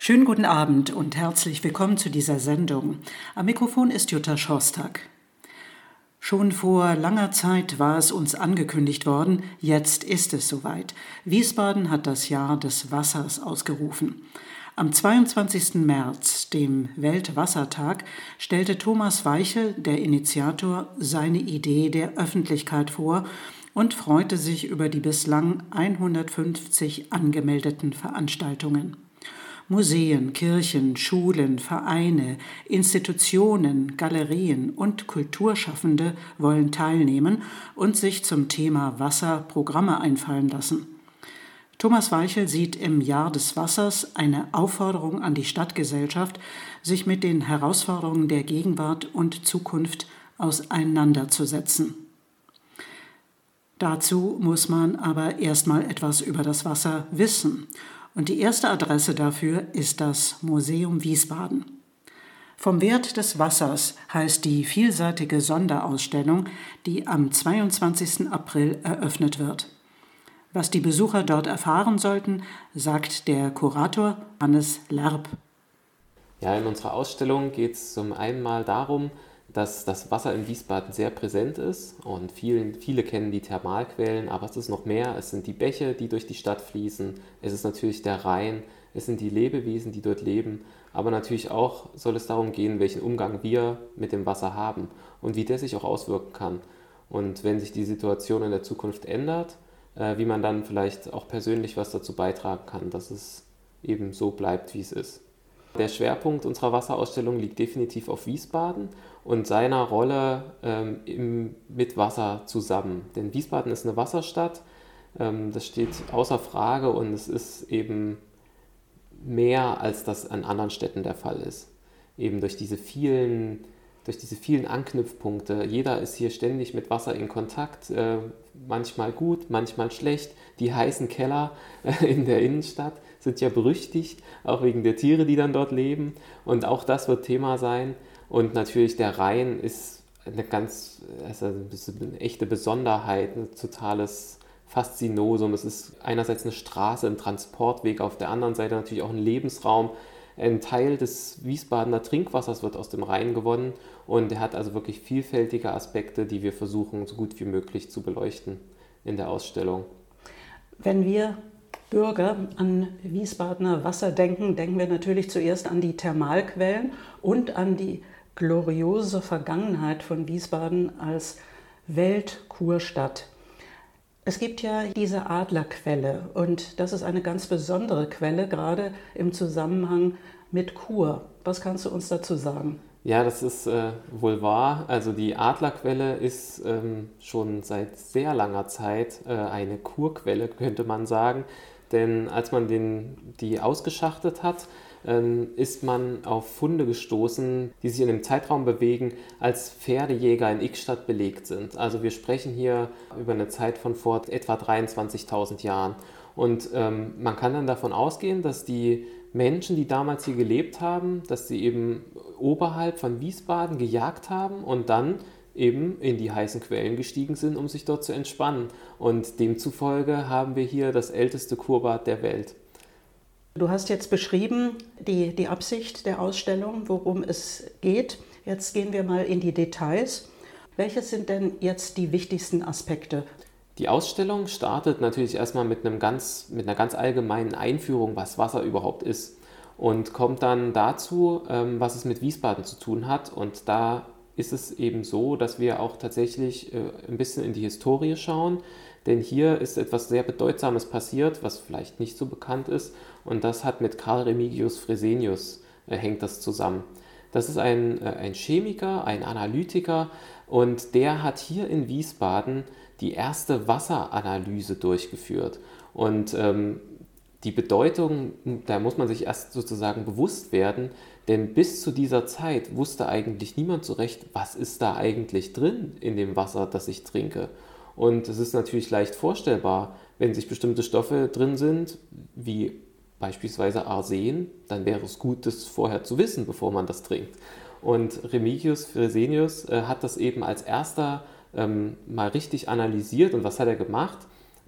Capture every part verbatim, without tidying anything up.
Schönen guten Abend und herzlich willkommen zu dieser Sendung. Am Mikrofon ist Jutta Schostak. Schon vor langer Zeit war es uns angekündigt worden, jetzt ist es soweit. Wiesbaden hat das Jahr des Wassers ausgerufen. Am zweiundzwanzigsten März, dem Weltwassertag, stellte Thomas Weichel, der Initiator, seine Idee der Öffentlichkeit vor und freute sich über die bislang hundertfünfzig angemeldeten Veranstaltungen. Museen, Kirchen, Schulen, Vereine, Institutionen, Galerien und Kulturschaffende wollen teilnehmen und sich zum Thema Wasser Programme einfallen lassen. Thomas Weichel sieht im Jahr des Wassers eine Aufforderung an die Stadtgesellschaft, sich mit den Herausforderungen der Gegenwart und Zukunft auseinanderzusetzen. Dazu muss man aber erstmal etwas über das Wasser wissen. Und die erste Adresse dafür ist das Museum Wiesbaden. Vom Wert des Wassers heißt die vielseitige Sonderausstellung, die am zweiundzwanzigsten April eröffnet wird. Was die Besucher dort erfahren sollten, sagt der Kurator Hannes Lerb. Ja, in unserer Ausstellung geht es zum einen mal darum, dass das Wasser in Wiesbaden sehr präsent ist und viele, viele kennen die Thermalquellen, aber es ist noch mehr. Es sind die Bäche, die durch die Stadt fließen, es ist natürlich der Rhein, es sind die Lebewesen, die dort leben, aber natürlich auch soll es darum gehen, welchen Umgang wir mit dem Wasser haben und wie der sich auch auswirken kann. Und wenn sich die Situation in der Zukunft ändert, äh, wie man dann vielleicht auch persönlich was dazu beitragen kann, dass es eben so bleibt, wie es ist. Der Schwerpunkt unserer Wasserausstellung liegt definitiv auf Wiesbaden und seiner Rolle ähm, im, mit Wasser zusammen. Denn Wiesbaden ist eine Wasserstadt, ähm, das steht außer Frage und es ist eben mehr, als das an anderen Städten der Fall ist. Eben durch diese vielen, durch diese vielen Anknüpfpunkte. Jeder ist hier ständig mit Wasser in Kontakt, äh, manchmal gut, manchmal schlecht. Die heißen Keller äh, in der Innenstadt sind ja berüchtigt, auch wegen der Tiere, die dann dort leben. Und auch das wird Thema sein. Und natürlich der Rhein ist eine ganz, also eine echte Besonderheit, ein totales Faszinosum. Es ist einerseits eine Straße, ein Transportweg, auf der anderen Seite natürlich auch ein Lebensraum. Ein Teil des Wiesbadener Trinkwassers wird aus dem Rhein gewonnen und er hat also wirklich vielfältige Aspekte, die wir versuchen, so gut wie möglich zu beleuchten in der Ausstellung. Wenn wir Bürger an Wiesbadener Wasser denken, denken wir natürlich zuerst an die Thermalquellen und an die gloriose Vergangenheit von Wiesbaden als Weltkurstadt. Es gibt ja diese Adlerquelle und das ist eine ganz besondere Quelle, gerade im Zusammenhang mit Kur. Was kannst du uns dazu sagen? Ja, das ist äh, wohl wahr. Also die Adlerquelle ist ähm, schon seit sehr langer Zeit äh, eine Kurquelle, könnte man sagen. Denn als man den, die ausgeschachtet hat, ähm, ist man auf Funde gestoßen, die sich in einem Zeitraum bewegen, als Pferdejäger in Ickstadt belegt sind. Also wir sprechen hier über eine Zeit von vor etwa dreiundzwanzigtausend Jahren. Und ähm, man kann dann davon ausgehen, dass die Menschen, die damals hier gelebt haben, dass sie eben oberhalb von Wiesbaden gejagt haben und dann eben in die heißen Quellen gestiegen sind, um sich dort zu entspannen. Und demzufolge haben wir hier das älteste Kurbad der Welt. Du hast jetzt beschrieben die, die Absicht der Ausstellung, worum es geht. Jetzt gehen wir mal in die Details. Welches sind denn jetzt die wichtigsten Aspekte? Die Ausstellung startet natürlich erstmal mit, einem ganz, mit einer ganz allgemeinen Einführung, was Wasser überhaupt ist. Und kommt dann dazu, was es mit Wiesbaden zu tun hat. Und da ist es eben so, dass wir auch tatsächlich ein bisschen in die Historie schauen. Denn hier ist etwas sehr Bedeutsames passiert, was vielleicht nicht so bekannt ist. Und das hat mit Carl Remigius Fresenius, äh, hängt das zusammen. Das ist ein, äh, ein Chemiker, ein Analytiker und der hat hier in Wiesbaden die erste Wasseranalyse durchgeführt. Und ähm, die Bedeutung, da muss man sich erst sozusagen bewusst werden, denn bis zu dieser Zeit wusste eigentlich niemand so recht, was ist da eigentlich drin in dem Wasser, das ich trinke. Und es ist natürlich leicht vorstellbar, wenn sich bestimmte Stoffe drin sind, wie beispielsweise Arsen, dann wäre es gut, das vorher zu wissen, bevor man das trinkt. Und Remigius Fresenius äh, hat das eben als erster ähm, mal richtig analysiert. Und was hat er gemacht?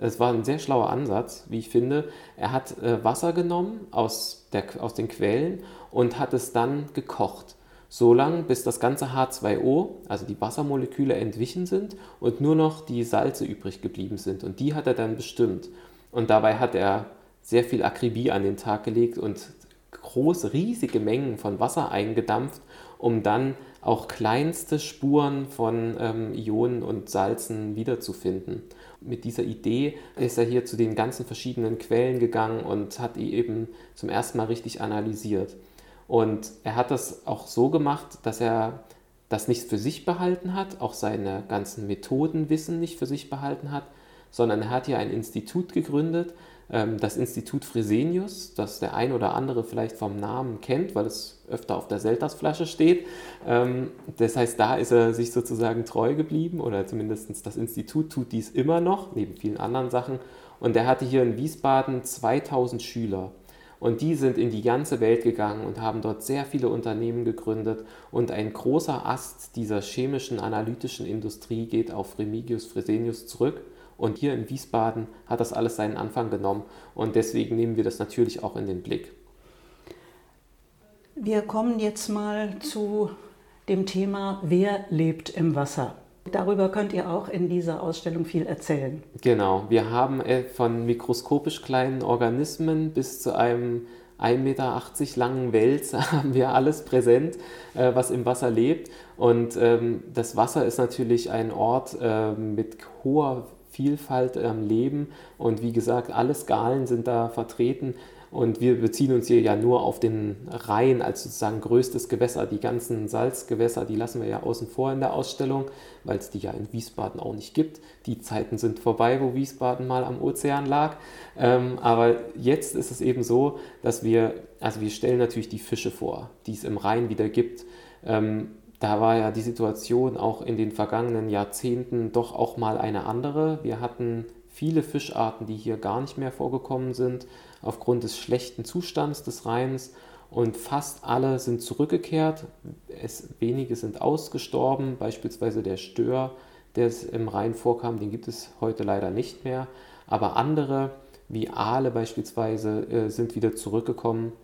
Es war ein sehr schlauer Ansatz, wie ich finde. Er hat äh, Wasser genommen aus, der, aus den Quellen und hat es dann gekocht. So lange, bis das ganze H zwei O, also die Wassermoleküle, entwichen sind und nur noch die Salze übrig geblieben sind. Und die hat er dann bestimmt. Und dabei hat er sehr viel Akribie an den Tag gelegt und große, riesige Mengen von Wasser eingedampft, um dann auch kleinste Spuren von ähm, Ionen und Salzen wiederzufinden. Mit dieser Idee ist er hier zu den ganzen verschiedenen Quellen gegangen und hat die eben zum ersten Mal richtig analysiert. Und er hat das auch so gemacht, dass er das nicht für sich behalten hat, auch seine ganzen Methodenwissen nicht für sich behalten hat, sondern er hat hier ein Institut gegründet, das Institut Fresenius, das der ein oder andere vielleicht vom Namen kennt, weil es öfter auf der Seltersflasche steht. Das heißt, da ist er sich sozusagen treu geblieben, oder zumindest das Institut tut dies immer noch, neben vielen anderen Sachen. Und er hatte hier in Wiesbaden zweitausend Schüler. Und die sind in die ganze Welt gegangen und haben dort sehr viele Unternehmen gegründet. Und ein großer Ast dieser chemischen, analytischen Industrie geht auf Remigius Fresenius zurück. Und hier in Wiesbaden hat das alles seinen Anfang genommen. Und deswegen nehmen wir das natürlich auch in den Blick. Wir kommen jetzt mal zu dem Thema, wer lebt im Wasser? Darüber könnt ihr auch in dieser Ausstellung viel erzählen. Genau, wir haben von mikroskopisch kleinen Organismen bis zu einem ein Meter achtzig langen Wels haben wir alles präsent, was im Wasser lebt. Und das Wasser ist natürlich ein Ort mit hoher Vielfalt am Leben. Und wie gesagt, alle Skalen sind da vertreten. Und wir beziehen uns hier ja nur auf den Rhein als sozusagen größtes Gewässer. Die ganzen Salzgewässer, die lassen wir ja außen vor in der Ausstellung, weil es die ja in Wiesbaden auch nicht gibt. Die Zeiten sind vorbei, wo Wiesbaden mal am Ozean lag. Ähm, aber jetzt ist es eben so, dass wir, also wir stellen natürlich die Fische vor, die es im Rhein wieder gibt. Ähm, da war ja die Situation auch in den vergangenen Jahrzehnten doch auch mal eine andere. Wir hatten viele Fischarten, die hier gar nicht mehr vorgekommen sind, aufgrund des schlechten Zustands des Rheins, und fast alle sind zurückgekehrt. Es, wenige sind ausgestorben, beispielsweise der Stör, der im Rhein vorkam, den gibt es heute leider nicht mehr, aber andere, wie Aale beispielsweise, äh, sind wieder zurückgekommen,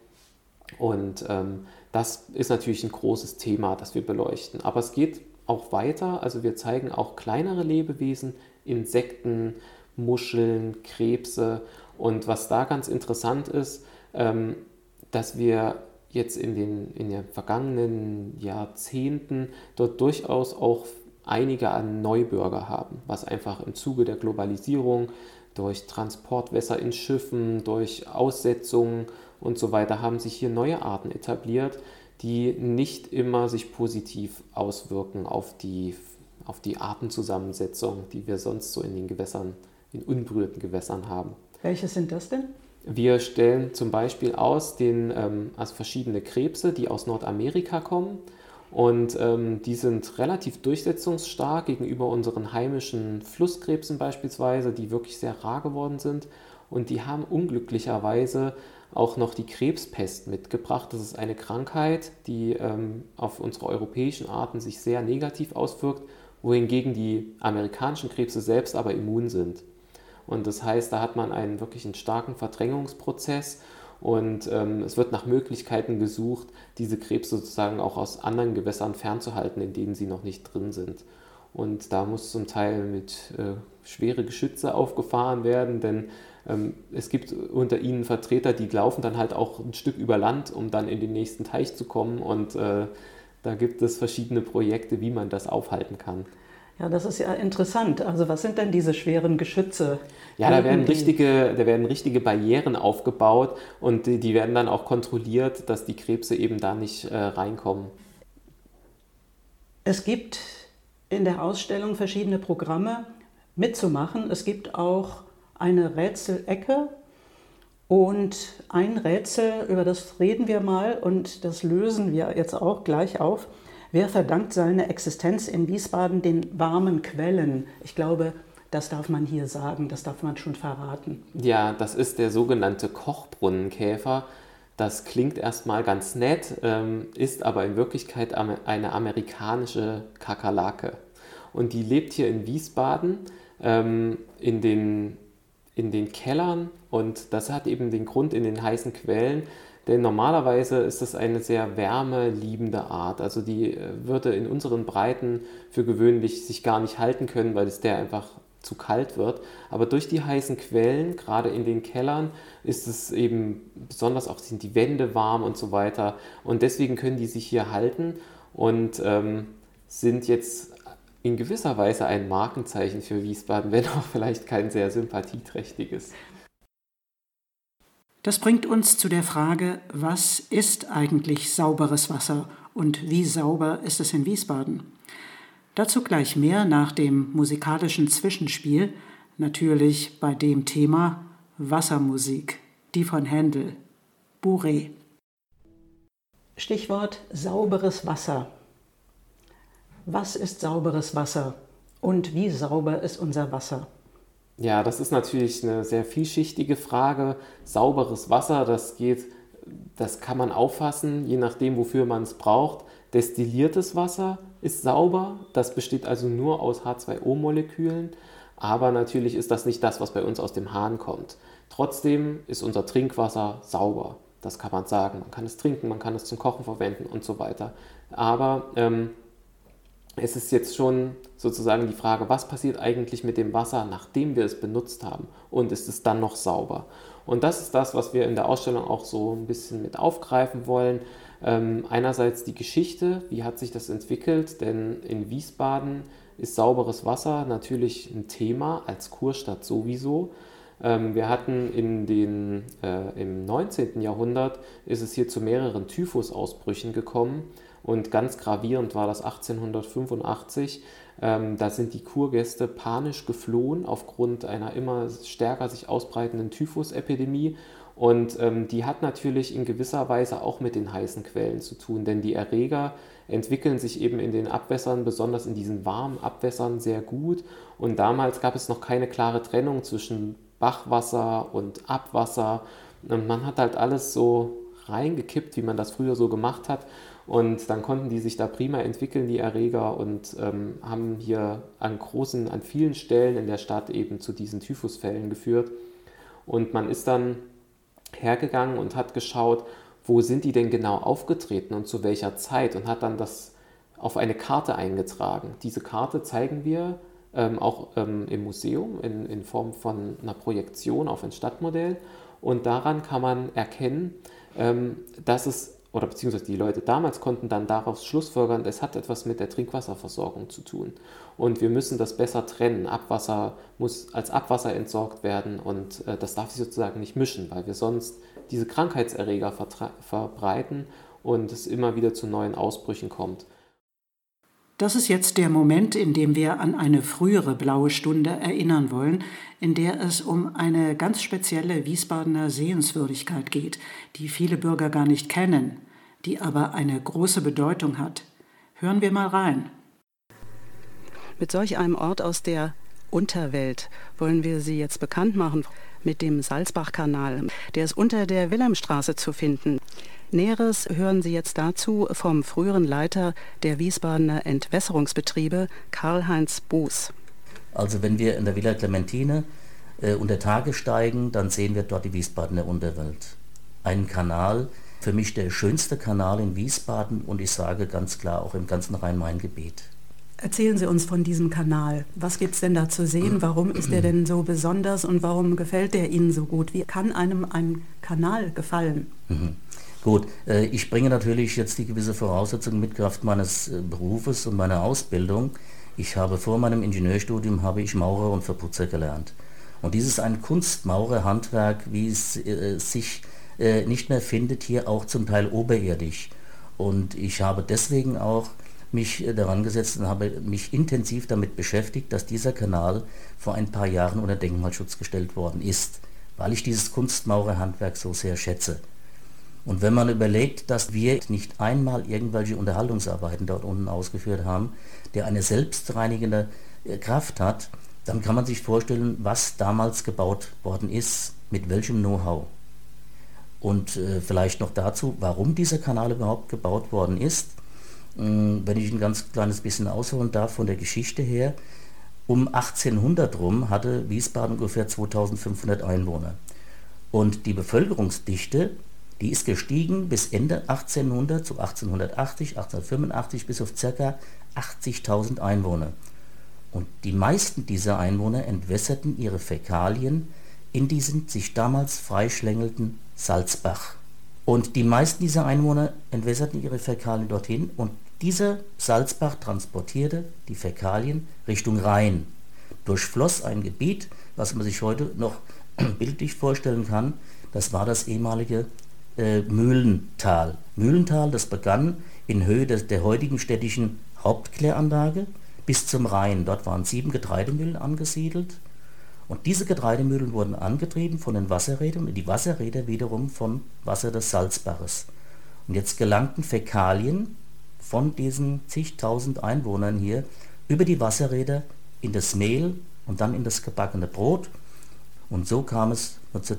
und ähm, das ist natürlich ein großes Thema, das wir beleuchten. Aber es geht auch weiter, also wir zeigen auch kleinere Lebewesen, Insekten, Muscheln, Krebse. Und was da ganz interessant ist, ähm, dass wir jetzt in den, in den vergangenen Jahrzehnten dort durchaus auch einige an Neubürger haben, was einfach im Zuge der Globalisierung durch Transportwässer in Schiffen, durch Aussetzungen und so weiter haben sich hier neue Arten etabliert, die nicht immer sich positiv auswirken auf die, auf die Artenzusammensetzung, die wir sonst so in den Gewässern, in unberührten Gewässern haben. Welche sind das denn? Wir stellen zum Beispiel aus den, ähm, also verschiedene Krebse, die aus Nordamerika kommen, und ähm, die sind relativ durchsetzungsstark gegenüber unseren heimischen Flusskrebsen beispielsweise, die wirklich sehr rar geworden sind, und die haben unglücklicherweise auch noch die Krebspest mitgebracht. Das ist eine Krankheit, die ähm, auf unsere europäischen Arten sich sehr negativ auswirkt, wohingegen die amerikanischen Krebse selbst aber immun sind. Und das heißt, da hat man einen wirklich einen starken Verdrängungsprozess, und ähm, es wird nach Möglichkeiten gesucht, diese Krebse sozusagen auch aus anderen Gewässern fernzuhalten, in denen sie noch nicht drin sind. Und da muss zum Teil mit äh, schwere Geschütze aufgefahren werden, denn ähm, es gibt unter ihnen Vertreter, die laufen dann halt auch ein Stück über Land, um dann in den nächsten Teich zu kommen, und äh, da gibt es verschiedene Projekte, wie man das aufhalten kann. Ja, das ist ja interessant. Also was sind denn diese schweren Geschütze? Ja, da werden richtige, da werden richtige Barrieren aufgebaut, und die, die werden dann auch kontrolliert, dass die Krebse eben da nicht äh, reinkommen. Es gibt in der Ausstellung verschiedene Programme mitzumachen. Es gibt auch eine Rätselecke und ein Rätsel, über das reden wir mal und das lösen wir jetzt auch gleich auf. Wer verdankt seine Existenz in Wiesbaden den warmen Quellen? Ich glaube, das darf man hier sagen, das darf man schon verraten. Ja, das ist der sogenannte Kochbrunnenkäfer. Das klingt erstmal ganz nett, ähm, ist aber in Wirklichkeit eine amerikanische Kakerlake. Und die lebt hier in Wiesbaden ähm, in den in den Kellern und das hat eben den Grund in den heißen Quellen, denn normalerweise ist es eine sehr wärmeliebende Art. Also die würde in unseren Breiten für gewöhnlich sich gar nicht halten können, weil es der einfach zu kalt wird. Aber durch die heißen Quellen, gerade in den Kellern, ist es eben besonders auch sind die Wände warm und so weiter. Und deswegen können die sich hier halten und ähm, sind jetzt in gewisser Weise ein Markenzeichen für Wiesbaden, wenn auch vielleicht kein sehr sympathieträchtiges. Das bringt uns zu der Frage, was ist eigentlich sauberes Wasser und wie sauber ist es in Wiesbaden? Dazu gleich mehr nach dem musikalischen Zwischenspiel, natürlich bei dem Thema Wassermusik, die von Händel, Bourrée. Stichwort sauberes Wasser. Was ist sauberes Wasser und wie sauber ist unser Wasser? Ja, das ist natürlich eine sehr vielschichtige Frage. Sauberes Wasser, das geht, das kann man auffassen, je nachdem, wofür man es braucht. Destilliertes Wasser ist sauber, das besteht also nur aus H zwei O Molekülen, aber natürlich ist das nicht das, was bei uns aus dem Hahn kommt. Trotzdem ist unser Trinkwasser sauber, das kann man sagen. Man kann es trinken, man kann es zum Kochen verwenden und so weiter. Aber ähm, es ist jetzt schon sozusagen die Frage, was passiert eigentlich mit dem Wasser, nachdem wir es benutzt haben und ist es dann noch sauber? Und das ist das, was wir in der Ausstellung auch so ein bisschen mit aufgreifen wollen. Ähm, einerseits die Geschichte, wie hat sich das entwickelt, denn in Wiesbaden ist sauberes Wasser natürlich ein Thema, als Kurstadt sowieso. Ähm, wir hatten in den, äh, im neunzehnten Jahrhundert ist es hier zu mehreren Typhusausbrüchen gekommen. Und ganz gravierend war das achtzehnhundertfünfundachtzig. Ähm, da sind die Kurgäste panisch geflohen aufgrund einer immer stärker sich ausbreitenden Typhusepidemie. Und ähm, die hat natürlich in gewisser Weise auch mit den heißen Quellen zu tun, denn die Erreger entwickeln sich eben in den Abwässern, besonders in diesen warmen Abwässern, sehr gut. Und damals gab es noch keine klare Trennung zwischen Bachwasser und Abwasser. Und man hat halt alles so reingekippt, wie man das früher so gemacht hat. Und dann konnten die sich da prima entwickeln, die Erreger, und ähm, haben hier an großen, an vielen Stellen in der Stadt eben zu diesen Typhusfällen geführt. Und man ist dann hergegangen und hat geschaut, wo sind die denn genau aufgetreten und zu welcher Zeit, und hat dann das auf eine Karte eingetragen. Diese Karte zeigen wir ähm, auch ähm, im Museum in, in Form von einer Projektion auf ein Stadtmodell. Und daran kann man erkennen, ähm, dass es oder beziehungsweise die Leute damals konnten dann daraus schlussfolgern, es hat etwas mit der Trinkwasserversorgung zu tun. Und wir müssen das besser trennen. Abwasser muss als Abwasser entsorgt werden und äh, das darf sich sozusagen nicht mischen, weil wir sonst diese Krankheitserreger verbreiten und es immer wieder zu neuen Ausbrüchen kommt. Das ist jetzt der Moment, in dem wir an eine frühere Blaue Stunde erinnern wollen, in der es um eine ganz spezielle Wiesbadener Sehenswürdigkeit geht, die viele Bürger gar nicht kennen, die aber eine große Bedeutung hat. Hören wir mal rein. Mit solch einem Ort aus der Unterwelt wollen wir Sie jetzt bekannt machen mit dem Salzbachkanal. Der ist unter der Wilhelmstraße zu finden. Näheres hören Sie jetzt dazu vom früheren Leiter der Wiesbadener Entwässerungsbetriebe, Karl-Heinz Boos. Also wenn wir in der Villa Clementine äh, unter Tage steigen, dann sehen wir dort die Wiesbadener Unterwelt. Ein Kanal, für mich der schönste Kanal in Wiesbaden und ich sage ganz klar auch im ganzen Rhein-Main-Gebiet. Erzählen Sie uns von diesem Kanal. Was gibt es denn da zu sehen? Warum ist der denn so besonders und warum gefällt der Ihnen so gut? Wie kann einem ein Kanal gefallen? Mhm. Gut, äh, ich bringe natürlich jetzt die gewisse Voraussetzung mit Kraft meines äh, Berufes und meiner Ausbildung. Ich habe vor meinem Ingenieurstudium habe ich Maurer und Verputzer gelernt. Und dies ist ein Kunstmaurerhandwerk, wie es äh, sich äh, nicht mehr findet, hier auch zum Teil oberirdisch. Und ich habe deswegen auch mich äh, daran gesetzt und habe mich intensiv damit beschäftigt, dass dieser Kanal vor ein paar Jahren unter Denkmalschutz gestellt worden ist, weil ich dieses Kunstmaurerhandwerk so sehr schätze. Und wenn man überlegt, dass wir nicht einmal irgendwelche Unterhaltungsarbeiten dort unten ausgeführt haben, der eine selbstreinigende Kraft hat, dann kann man sich vorstellen, was damals gebaut worden ist, mit welchem Know-how. Und äh, vielleicht noch dazu, warum dieser Kanal überhaupt gebaut worden ist. Ähm, wenn ich ein ganz kleines bisschen ausholen darf von der Geschichte her. Um achtzehnhundert rum hatte Wiesbaden ungefähr zweitausendfünfhundert Einwohner. Und die Bevölkerungsdichte, die ist gestiegen bis Ende achtzehnhundert, so achtzehnhundertachtzig, achtzehnhundertfünfundachtzig bis auf ca. achtzigtausend Einwohner. Und die meisten dieser Einwohner entwässerten ihre Fäkalien in diesen sich damals freischlängelten Salzbach. Und die meisten dieser Einwohner entwässerten ihre Fäkalien dorthin und dieser Salzbach transportierte die Fäkalien Richtung Rhein. Durchfloss ein Gebiet, was man sich heute noch bildlich vorstellen kann, das war das ehemalige äh, Mühlental. Mühlental, das begann in Höhe des, der heutigen städtischen Hauptkläranlage bis zum Rhein. Dort waren sieben Getreidemühlen angesiedelt und diese Getreidemühlen wurden angetrieben von den Wasserrädern und die Wasserräder wiederum vom Wasser des Salzbaches. Und jetzt gelangten Fäkalien von diesen zigtausend Einwohnern hier über die Wasserräder in das Mehl und dann in das gebackene Brot. Und so kam es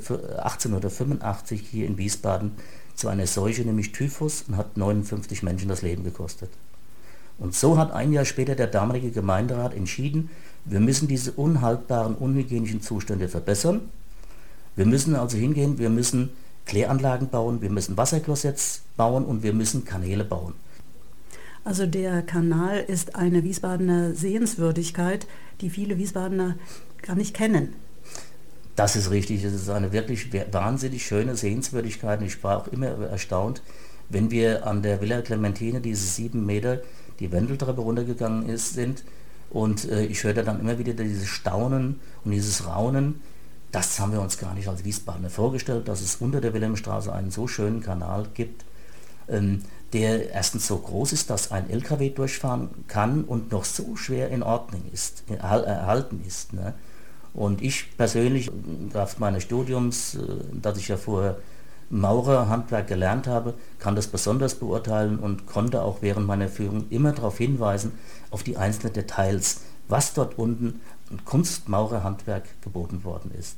achtzehnhundertfünfundachtzig hier in Wiesbaden zu einer Seuche, nämlich Typhus, und hat neunundfünfzig Menschen das Leben gekostet. Und so hat ein Jahr später der damalige Gemeinderat entschieden, wir müssen diese unhaltbaren, unhygienischen Zustände verbessern. Wir müssen also hingehen, wir müssen Kläranlagen bauen, wir müssen Wasserklossetts bauen und wir müssen Kanäle bauen. Also der Kanal ist eine Wiesbadener Sehenswürdigkeit, die viele Wiesbadener gar nicht kennen. Das ist richtig, es ist eine wirklich wahnsinnig schöne Sehenswürdigkeit und ich war auch immer erstaunt, wenn wir an der Villa Clementine diese sieben Meter die Wendeltreppe runtergegangen ist, sind und äh, ich hörte dann immer wieder dieses Staunen und dieses Raunen. Das haben wir uns gar nicht als Wiesbadener vorgestellt, dass es unter der Wilhelmstraße einen so schönen Kanal gibt, ähm, der erstens so groß ist, dass ein L K W durchfahren kann und noch so schwer in Ordnung ist, erhalten ist. Ne? Und ich persönlich, Kraft meines Studiums, äh, dass ich ja vorher Maurerhandwerk gelernt habe, kann das besonders beurteilen und konnte auch während meiner Führung immer darauf hinweisen, auf die einzelnen Details, was dort unten an Kunstmaurerhandwerk geboten worden ist.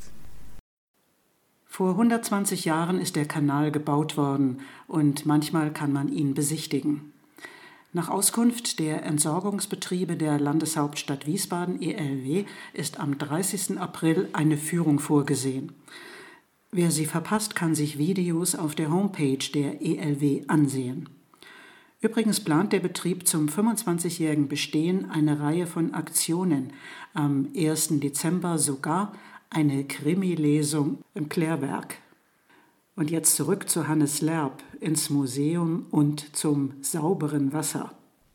Vor hundertzwanzig Jahren ist der Kanal gebaut worden und manchmal kann man ihn besichtigen. Nach Auskunft der Entsorgungsbetriebe der Landeshauptstadt Wiesbaden E L W ist am dreißigsten April eine Führung vorgesehen. Wer sie verpasst, kann sich Videos auf der Homepage der E L W ansehen. Übrigens plant der Betrieb zum fünfundzwanzigjährigen Bestehen eine Reihe von Aktionen. Am ersten Dezember sogar eine Krimi-Lesung im Klärwerk. Und jetzt zurück zu Hannes Lerb ins Museum und zum sauberen Wasser.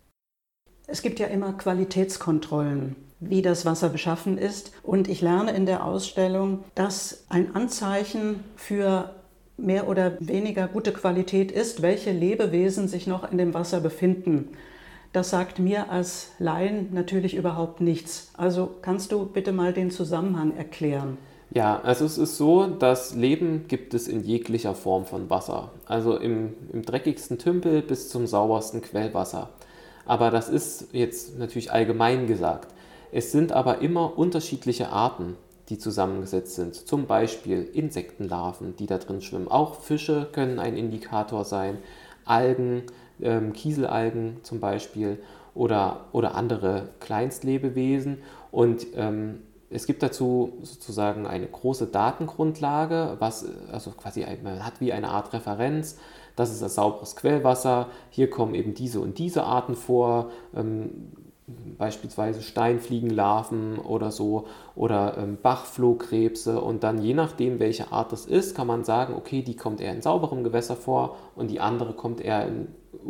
Es gibt ja immer Qualitätskontrollen, wie das Wasser beschaffen ist. Und ich lerne in der Ausstellung, dass ein Anzeichen für mehr oder weniger gute Qualität ist, welche Lebewesen sich noch in dem Wasser befinden. Das sagt mir als Laien natürlich überhaupt nichts. Also kannst du bitte mal den Zusammenhang erklären? Ja, also es ist so, dass Leben gibt es in jeglicher Form von Wasser. Also im, im dreckigsten Tümpel bis zum saubersten Quellwasser. Aber das ist jetzt natürlich allgemein gesagt. Es sind aber immer unterschiedliche Arten, die zusammengesetzt sind. Zum Beispiel Insektenlarven, die da drin schwimmen. Auch Fische können ein Indikator sein. Algen, ähm, Kieselalgen zum Beispiel oder, oder andere Kleinstlebewesen. Und ähm, es gibt dazu sozusagen eine große Datengrundlage, was also quasi ein, man hat wie eine Art Referenz. Das ist das sauberes Quellwasser. Hier kommen eben diese und diese Arten vor. Ähm, beispielsweise Steinfliegenlarven oder so oder ähm, Bachflohkrebse und dann je nachdem, welche Art das ist, kann man sagen, okay, die kommt eher in sauberem Gewässer vor und die andere kommt eher in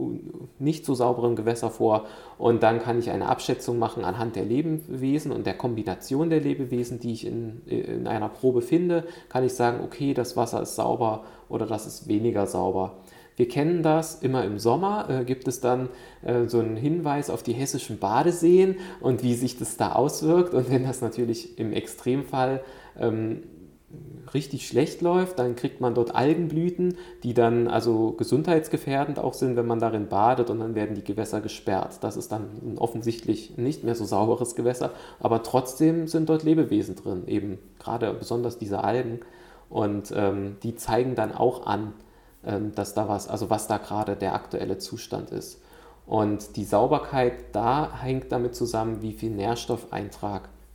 nicht so sauberem Gewässer vor und dann kann ich eine Abschätzung machen anhand der Lebewesen und der Kombination der Lebewesen, die ich in, in einer Probe finde, kann ich sagen, okay, das Wasser ist sauber oder das ist weniger sauber. Wir kennen das, immer im Sommer äh, gibt es dann äh, so einen Hinweis auf die hessischen Badeseen und wie sich das da auswirkt. Und wenn das natürlich im Extremfall ähm, richtig schlecht läuft, dann kriegt man dort Algenblüten, die dann also gesundheitsgefährdend auch sind, wenn man darin badet und dann werden die Gewässer gesperrt. Das ist dann offensichtlich nicht mehr so sauberes Gewässer, aber trotzdem sind dort Lebewesen drin, eben gerade besonders diese Algen und ähm, die zeigen dann auch an, dass da was, also was da gerade der aktuelle Zustand ist. Und die Sauberkeit da hängt damit zusammen, wie viel Nährstoffeintrag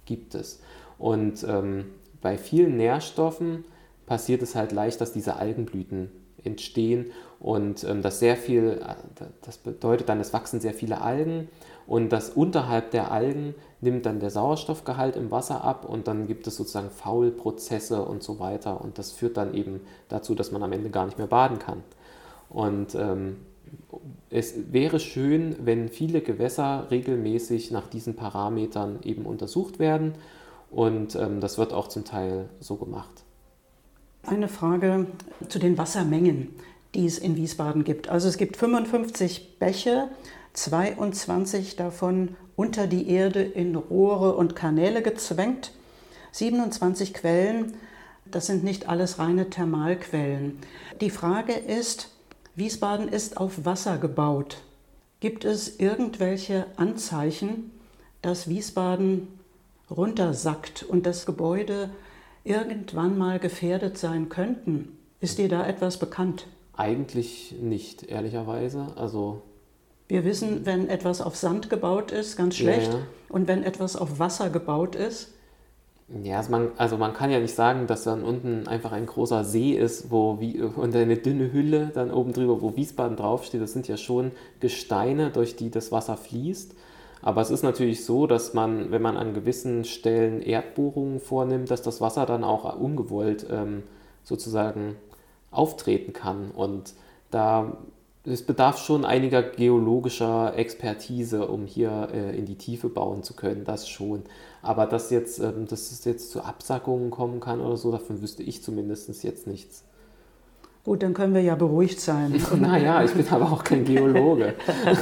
gibt es. Und ähm, bei vielen Nährstoffen passiert es halt leicht, dass diese Algenblüten entstehen und ähm, das sehr viel, das bedeutet dann, es wachsen sehr viele Algen und das unterhalb der Algen nimmt dann der Sauerstoffgehalt im Wasser ab und dann gibt es sozusagen Faulprozesse und so weiter und das führt dann eben dazu, dass man am Ende gar nicht mehr baden kann. Und ähm, es wäre schön, wenn viele Gewässer regelmäßig nach diesen Parametern eben untersucht werden und ähm, das wird auch zum Teil so gemacht. Eine Frage zu den Wassermengen, die es in Wiesbaden gibt. Also es gibt fünfundfünfzig Bäche, zweiundzwanzig davon unter die Erde in Rohre und Kanäle gezwängt, siebenundzwanzig Quellen, das sind nicht alles reine Thermalquellen. Die Frage ist, Wiesbaden ist auf Wasser gebaut. Gibt es irgendwelche Anzeichen, dass Wiesbaden runtersackt und das Gebäude irgendwann mal gefährdet sein könnten? Ist dir da etwas bekannt? Eigentlich nicht, ehrlicherweise. Also wir wissen, wenn etwas auf Sand gebaut ist, ganz schlecht. Ja, ja. Und wenn etwas auf Wasser gebaut ist? Ja, also man, also man kann ja nicht sagen, dass dann unten einfach ein großer See ist, wo wie, und eine dünne Hülle dann oben drüber, wo Wiesbaden draufsteht. Das sind ja schon Gesteine, durch die das Wasser fließt. Aber es ist natürlich so, dass man, wenn man an gewissen Stellen Erdbohrungen vornimmt, dass das Wasser dann auch ungewollt ähm, sozusagen auftreten kann. Und da es bedarf schon einiger geologischer Expertise, um hier äh, in die Tiefe bauen zu können, das schon. Aber dass, jetzt, ähm, dass es jetzt zu Absackungen kommen kann oder so, davon wüsste ich zumindest jetzt nichts. Gut, dann können wir ja beruhigt sein. Naja, ich bin aber auch kein Geologe.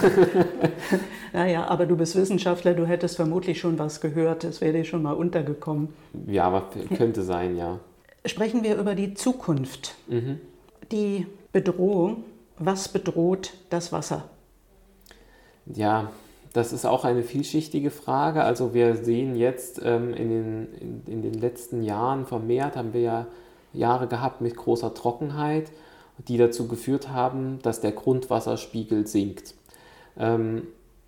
Naja, aber du bist Wissenschaftler, du hättest vermutlich schon was gehört, es wäre dir schon mal untergekommen. Ja, aber könnte sein, ja. Sprechen wir über die Zukunft. Mhm. Die Bedrohung, was bedroht das Wasser? Ja, das ist auch eine vielschichtige Frage. Also wir sehen jetzt ähm, in, den, in, in den letzten Jahren vermehrt, haben wir ja Jahre gehabt mit großer Trockenheit, die dazu geführt haben, dass der Grundwasserspiegel sinkt. Ähm,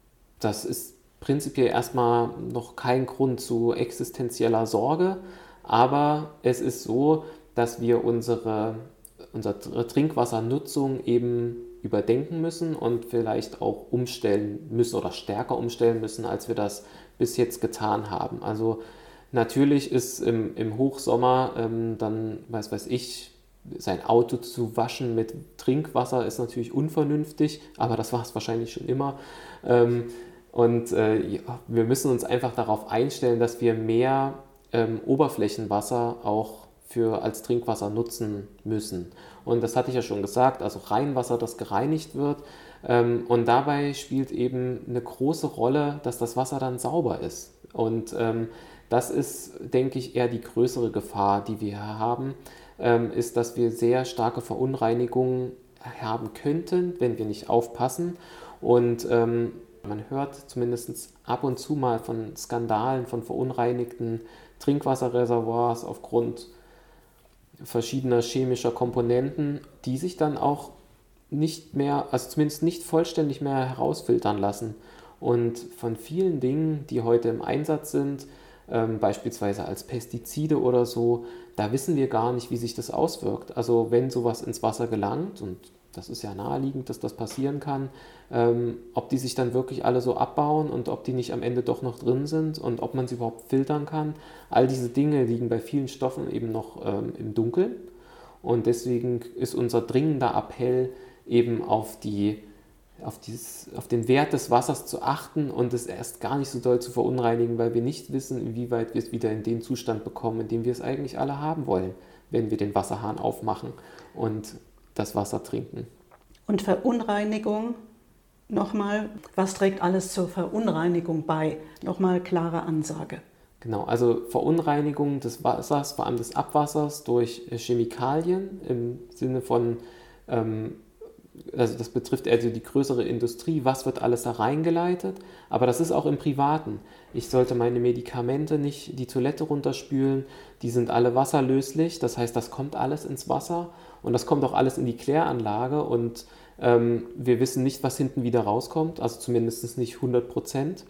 das ist prinzipiell erstmal noch kein Grund zu existenzieller Sorge, aber es ist so, dass wir unsere, unsere Trinkwassernutzung eben überdenken müssen und vielleicht auch umstellen müssen oder stärker umstellen müssen, als wir das bis jetzt getan haben. Also natürlich ist im, im Hochsommer ähm, dann, weiß weiß ich, sein Auto zu waschen mit Trinkwasser ist natürlich unvernünftig, aber das war es wahrscheinlich schon immer. Ähm, und äh, ja, wir müssen uns einfach darauf einstellen, dass wir mehr ähm, Oberflächenwasser auch für, als Trinkwasser nutzen müssen. Und das hatte ich ja schon gesagt, also Rheinwasser, das gereinigt wird. Ähm, und dabei spielt eben eine große Rolle, dass das Wasser dann sauber ist. Und ähm, das ist, denke ich, eher die größere Gefahr, die wir hier haben, ähm, ist, dass wir sehr starke Verunreinigungen haben könnten, wenn wir nicht aufpassen. Und ähm, man hört zumindest ab und zu mal von Skandalen, von verunreinigten Trinkwasserreservoirs aufgrund verschiedener chemischer Komponenten, die sich dann auch nicht mehr, also zumindest nicht vollständig mehr herausfiltern lassen. Und von vielen Dingen, die heute im Einsatz sind, ähm, beispielsweise als Pestizide oder so, da wissen wir gar nicht, wie sich das auswirkt. Also wenn sowas ins Wasser gelangt, und das ist ja naheliegend, dass das passieren kann, ähm, ob die sich dann wirklich alle so abbauen und ob die nicht am Ende doch noch drin sind und ob man sie überhaupt filtern kann. All diese Dinge liegen bei vielen Stoffen eben noch ähm, im Dunkeln. Und deswegen ist unser dringender Appell eben auf die Auf, dieses, auf den Wert des Wassers zu achten und es erst gar nicht so doll zu verunreinigen, weil wir nicht wissen, inwieweit wir es wieder in den Zustand bekommen, in dem wir es eigentlich alle haben wollen, wenn wir den Wasserhahn aufmachen und das Wasser trinken. Und Verunreinigung, nochmal, was trägt alles zur Verunreinigung bei? Nochmal klare Ansage. Genau, also Verunreinigung des Wassers, vor allem des Abwassers durch Chemikalien im Sinne von ähm, also das betrifft also die größere Industrie, was wird alles da reingeleitet, aber das ist auch im Privaten. Ich sollte meine Medikamente nicht die Toilette runterspülen, die sind alle wasserlöslich, das heißt, das kommt alles ins Wasser und das kommt auch alles in die Kläranlage und ähm, wir wissen nicht, was hinten wieder rauskommt, also zumindest nicht hundert Prozent.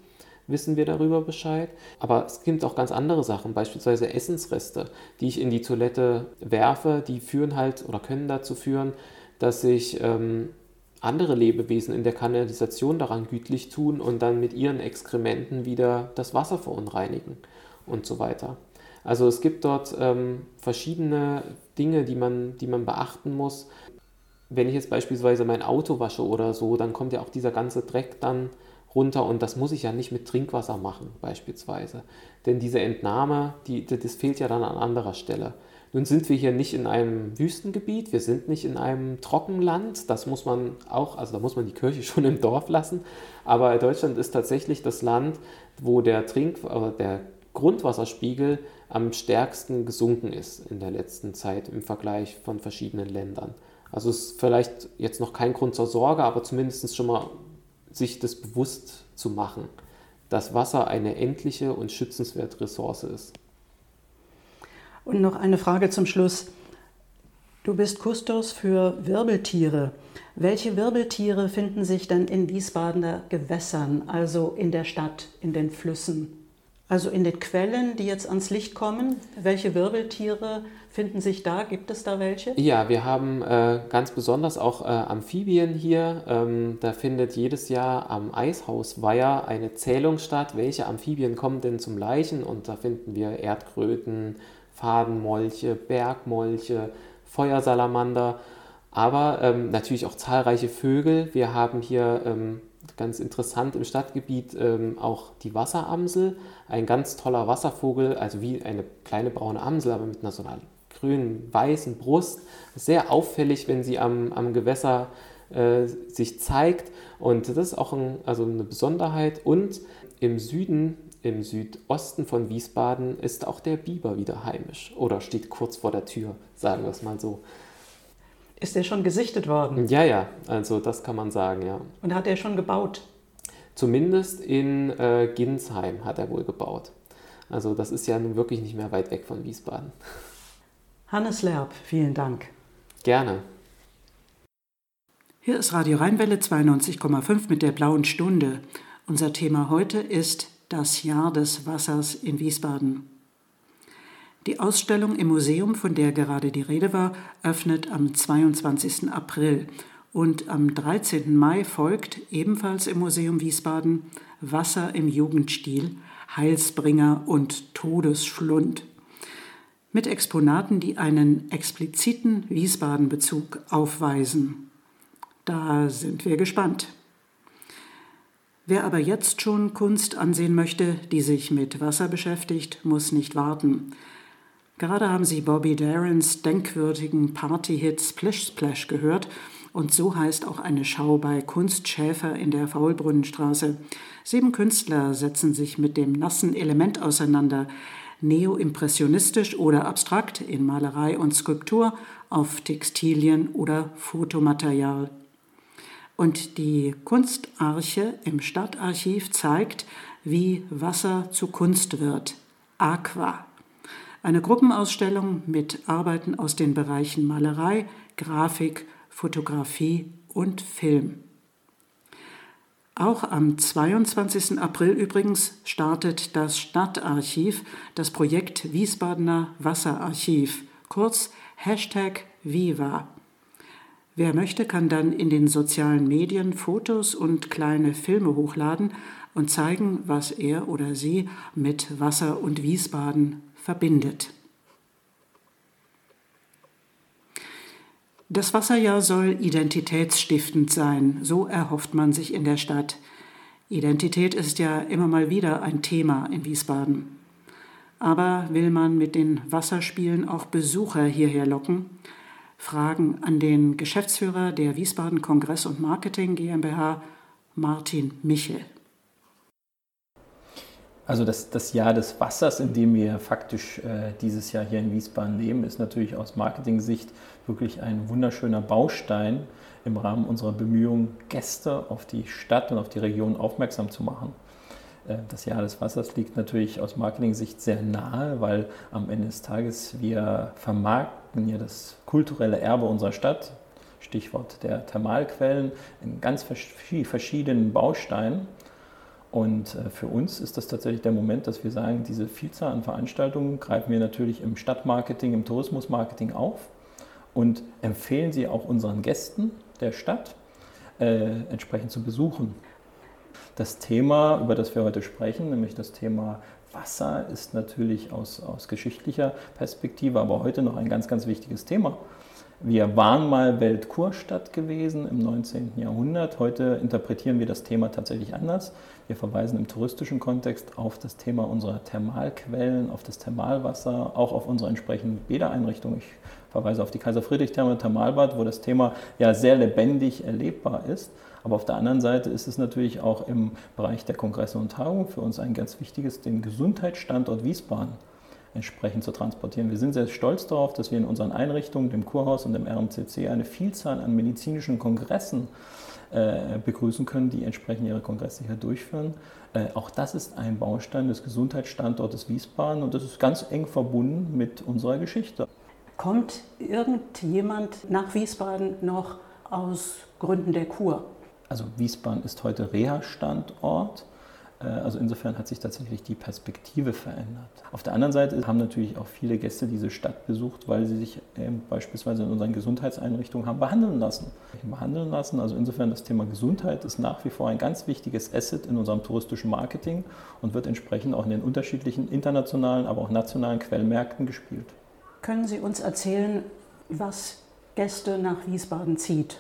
wissen wir darüber Bescheid. Aber es gibt auch ganz andere Sachen, beispielsweise Essensreste, die ich in die Toilette werfe, die führen halt oder können dazu führen, dass sich ähm, andere Lebewesen in der Kanalisation daran gütlich tun und dann mit ihren Exkrementen wieder das Wasser verunreinigen und so weiter. Also es gibt dort ähm, verschiedene Dinge, die man, die man beachten muss. Wenn ich jetzt beispielsweise mein Auto wasche oder so, dann kommt ja auch dieser ganze Dreck dann runter und das muss ich ja nicht mit Trinkwasser machen beispielsweise. Denn diese Entnahme, die, das fehlt ja dann an anderer Stelle. Nun sind wir hier nicht in einem Wüstengebiet, wir sind nicht in einem Trockenland, das muss man auch, also da muss man die Kirche schon im Dorf lassen, aber Deutschland ist tatsächlich das Land, wo der Trink, oder der Grundwasserspiegel am stärksten gesunken ist in der letzten Zeit im Vergleich von verschiedenen Ländern. Also es ist vielleicht jetzt noch kein Grund zur Sorge, aber zumindest schon mal sich das bewusst zu machen, dass Wasser eine endliche und schützenswerte Ressource ist. Und noch eine Frage zum Schluss. Du bist Kustos für Wirbeltiere. Welche Wirbeltiere finden sich denn in Wiesbadener Gewässern, also in der Stadt, in den Flüssen? Also in den Quellen, die jetzt ans Licht kommen, welche Wirbeltiere finden sich da? Gibt es da welche? Ja, wir haben äh, ganz besonders auch äh, Amphibien hier. Ähm, da findet jedes Jahr am Eishausweiher eine Zählung statt, welche Amphibien kommen denn zum Laichen. Und da finden wir Erdkröten, Fadenmolche, Bergmolche, Feuersalamander, aber ähm, natürlich auch zahlreiche Vögel. Wir haben hier ähm, ganz interessant im Stadtgebiet ähm, auch die Wasseramsel, ein ganz toller Wasservogel, also wie eine kleine braune Amsel, aber mit einer so einer grünen, weißen Brust. Sehr auffällig, wenn sie am, am Gewässer äh, sich zeigt, und das ist auch ein, also eine Besonderheit. Und im Süden, im Südosten von Wiesbaden ist auch der Biber wieder heimisch oder steht kurz vor der Tür, sagen wir es mal so. Ist der schon gesichtet worden? Ja, ja, also das kann man sagen, ja. Und hat er schon gebaut? Zumindest in äh, Ginsheim hat er wohl gebaut. Also das ist ja nun wirklich nicht mehr weit weg von Wiesbaden. Hannes Lerb, vielen Dank. Gerne. Hier ist Radio Rheinwelle zweiundneunzig Komma fünf mit der Blauen Stunde. Unser Thema heute ist das Jahr des Wassers in Wiesbaden. Die Ausstellung im Museum, von der gerade die Rede war, öffnet am zweiundzwanzigsten April und am dreizehnten Mai folgt ebenfalls im Museum Wiesbaden Wasser im Jugendstil, Heilsbringer und Todesschlund. Mit Exponaten, die einen expliziten Wiesbaden-Bezug aufweisen. Da sind wir gespannt. Wer aber jetzt schon Kunst ansehen möchte, die sich mit Wasser beschäftigt, muss nicht warten. Gerade haben Sie Bobby Darons denkwürdigen Party-Hit Splish Splash gehört und so heißt auch eine Schau bei Kunst Schäfer in der Faulbrunnenstraße. Sieben Künstler setzen sich mit dem nassen Element auseinander, neoimpressionistisch oder abstrakt in Malerei und Skulptur, auf Textilien oder Fotomaterial. Und die Kunstarche im Stadtarchiv zeigt, wie Wasser zu Kunst wird. Aqua. Eine Gruppenausstellung mit Arbeiten aus den Bereichen Malerei, Grafik, Fotografie und Film. Auch am zweiundzwanzigsten April übrigens startet das Stadtarchiv das Projekt Wiesbadener Wasserarchiv, kurz Hashtag Viva. Wer möchte, kann dann in den sozialen Medien Fotos und kleine Filme hochladen und zeigen, was er oder sie mit Wasser und Wiesbaden verbindet. Das Wasserjahr soll identitätsstiftend sein, so erhofft man sich in der Stadt. Identität ist ja immer mal wieder ein Thema in Wiesbaden. Aber will man mit den Wasserspielen auch Besucher hierher locken? Fragen an den Geschäftsführer der Wiesbaden Kongress und Marketing GmbH, Martin Michel. Also das, das Jahr des Wassers, in dem wir faktisch äh, dieses Jahr hier in Wiesbaden leben, ist natürlich aus Marketing-Sicht wirklich ein wunderschöner Baustein im Rahmen unserer Bemühungen, Gäste auf die Stadt und auf die Region aufmerksam zu machen. Äh, das Jahr des Wassers liegt natürlich aus Marketing-Sicht sehr nahe, weil am Ende des Tages wir vermarkten ja das kulturelle Erbe unserer Stadt, Stichwort der Thermalquellen, in ganz verschiedenen Bausteinen. Und für uns ist das tatsächlich der Moment, dass wir sagen, diese Vielzahl an Veranstaltungen greifen wir natürlich im Stadtmarketing, im Tourismusmarketing auf und empfehlen sie auch unseren Gästen der Stadt äh, entsprechend zu besuchen. Das Thema, über das wir heute sprechen, nämlich das Thema Wasser, ist natürlich aus, aus geschichtlicher Perspektive, aber heute noch ein ganz, ganz wichtiges Thema. Wir waren mal Weltkurstadt gewesen im neunzehnten Jahrhundert. Heute interpretieren wir das Thema tatsächlich anders. Wir verweisen im touristischen Kontext auf das Thema unserer Thermalquellen, auf das Thermalwasser, auch auf unsere entsprechenden Bädereinrichtungen. Ich verweise auf die Kaiser-Friedrich-Therme Thermalbad, wo das Thema ja sehr lebendig erlebbar ist. Aber auf der anderen Seite ist es natürlich auch im Bereich der Kongresse und Tagungen für uns ein ganz wichtiges, den Gesundheitsstandort Wiesbaden entsprechend zu transportieren. Wir sind sehr stolz darauf, dass wir in unseren Einrichtungen, dem Kurhaus und dem R M C C, eine Vielzahl an medizinischen Kongressen äh, begrüßen können, die entsprechend ihre Kongresse hier durchführen. Äh, auch das ist ein Baustein des Gesundheitsstandortes Wiesbaden und das ist ganz eng verbunden mit unserer Geschichte. Kommt irgendjemand nach Wiesbaden noch aus Gründen der Kur? Also Wiesbaden ist heute Reha-Standort. Also insofern hat sich tatsächlich die Perspektive verändert. Auf der anderen Seite haben natürlich auch viele Gäste diese Stadt besucht, weil sie sich ähm, beispielsweise in unseren Gesundheitseinrichtungen haben behandeln lassen. Behandeln lassen. Also insofern das Thema Gesundheit ist nach wie vor ein ganz wichtiges Asset in unserem touristischen Marketing und wird entsprechend auch in den unterschiedlichen internationalen, aber auch nationalen Quellmärkten gespielt. Können Sie uns erzählen, was Gäste nach Wiesbaden zieht?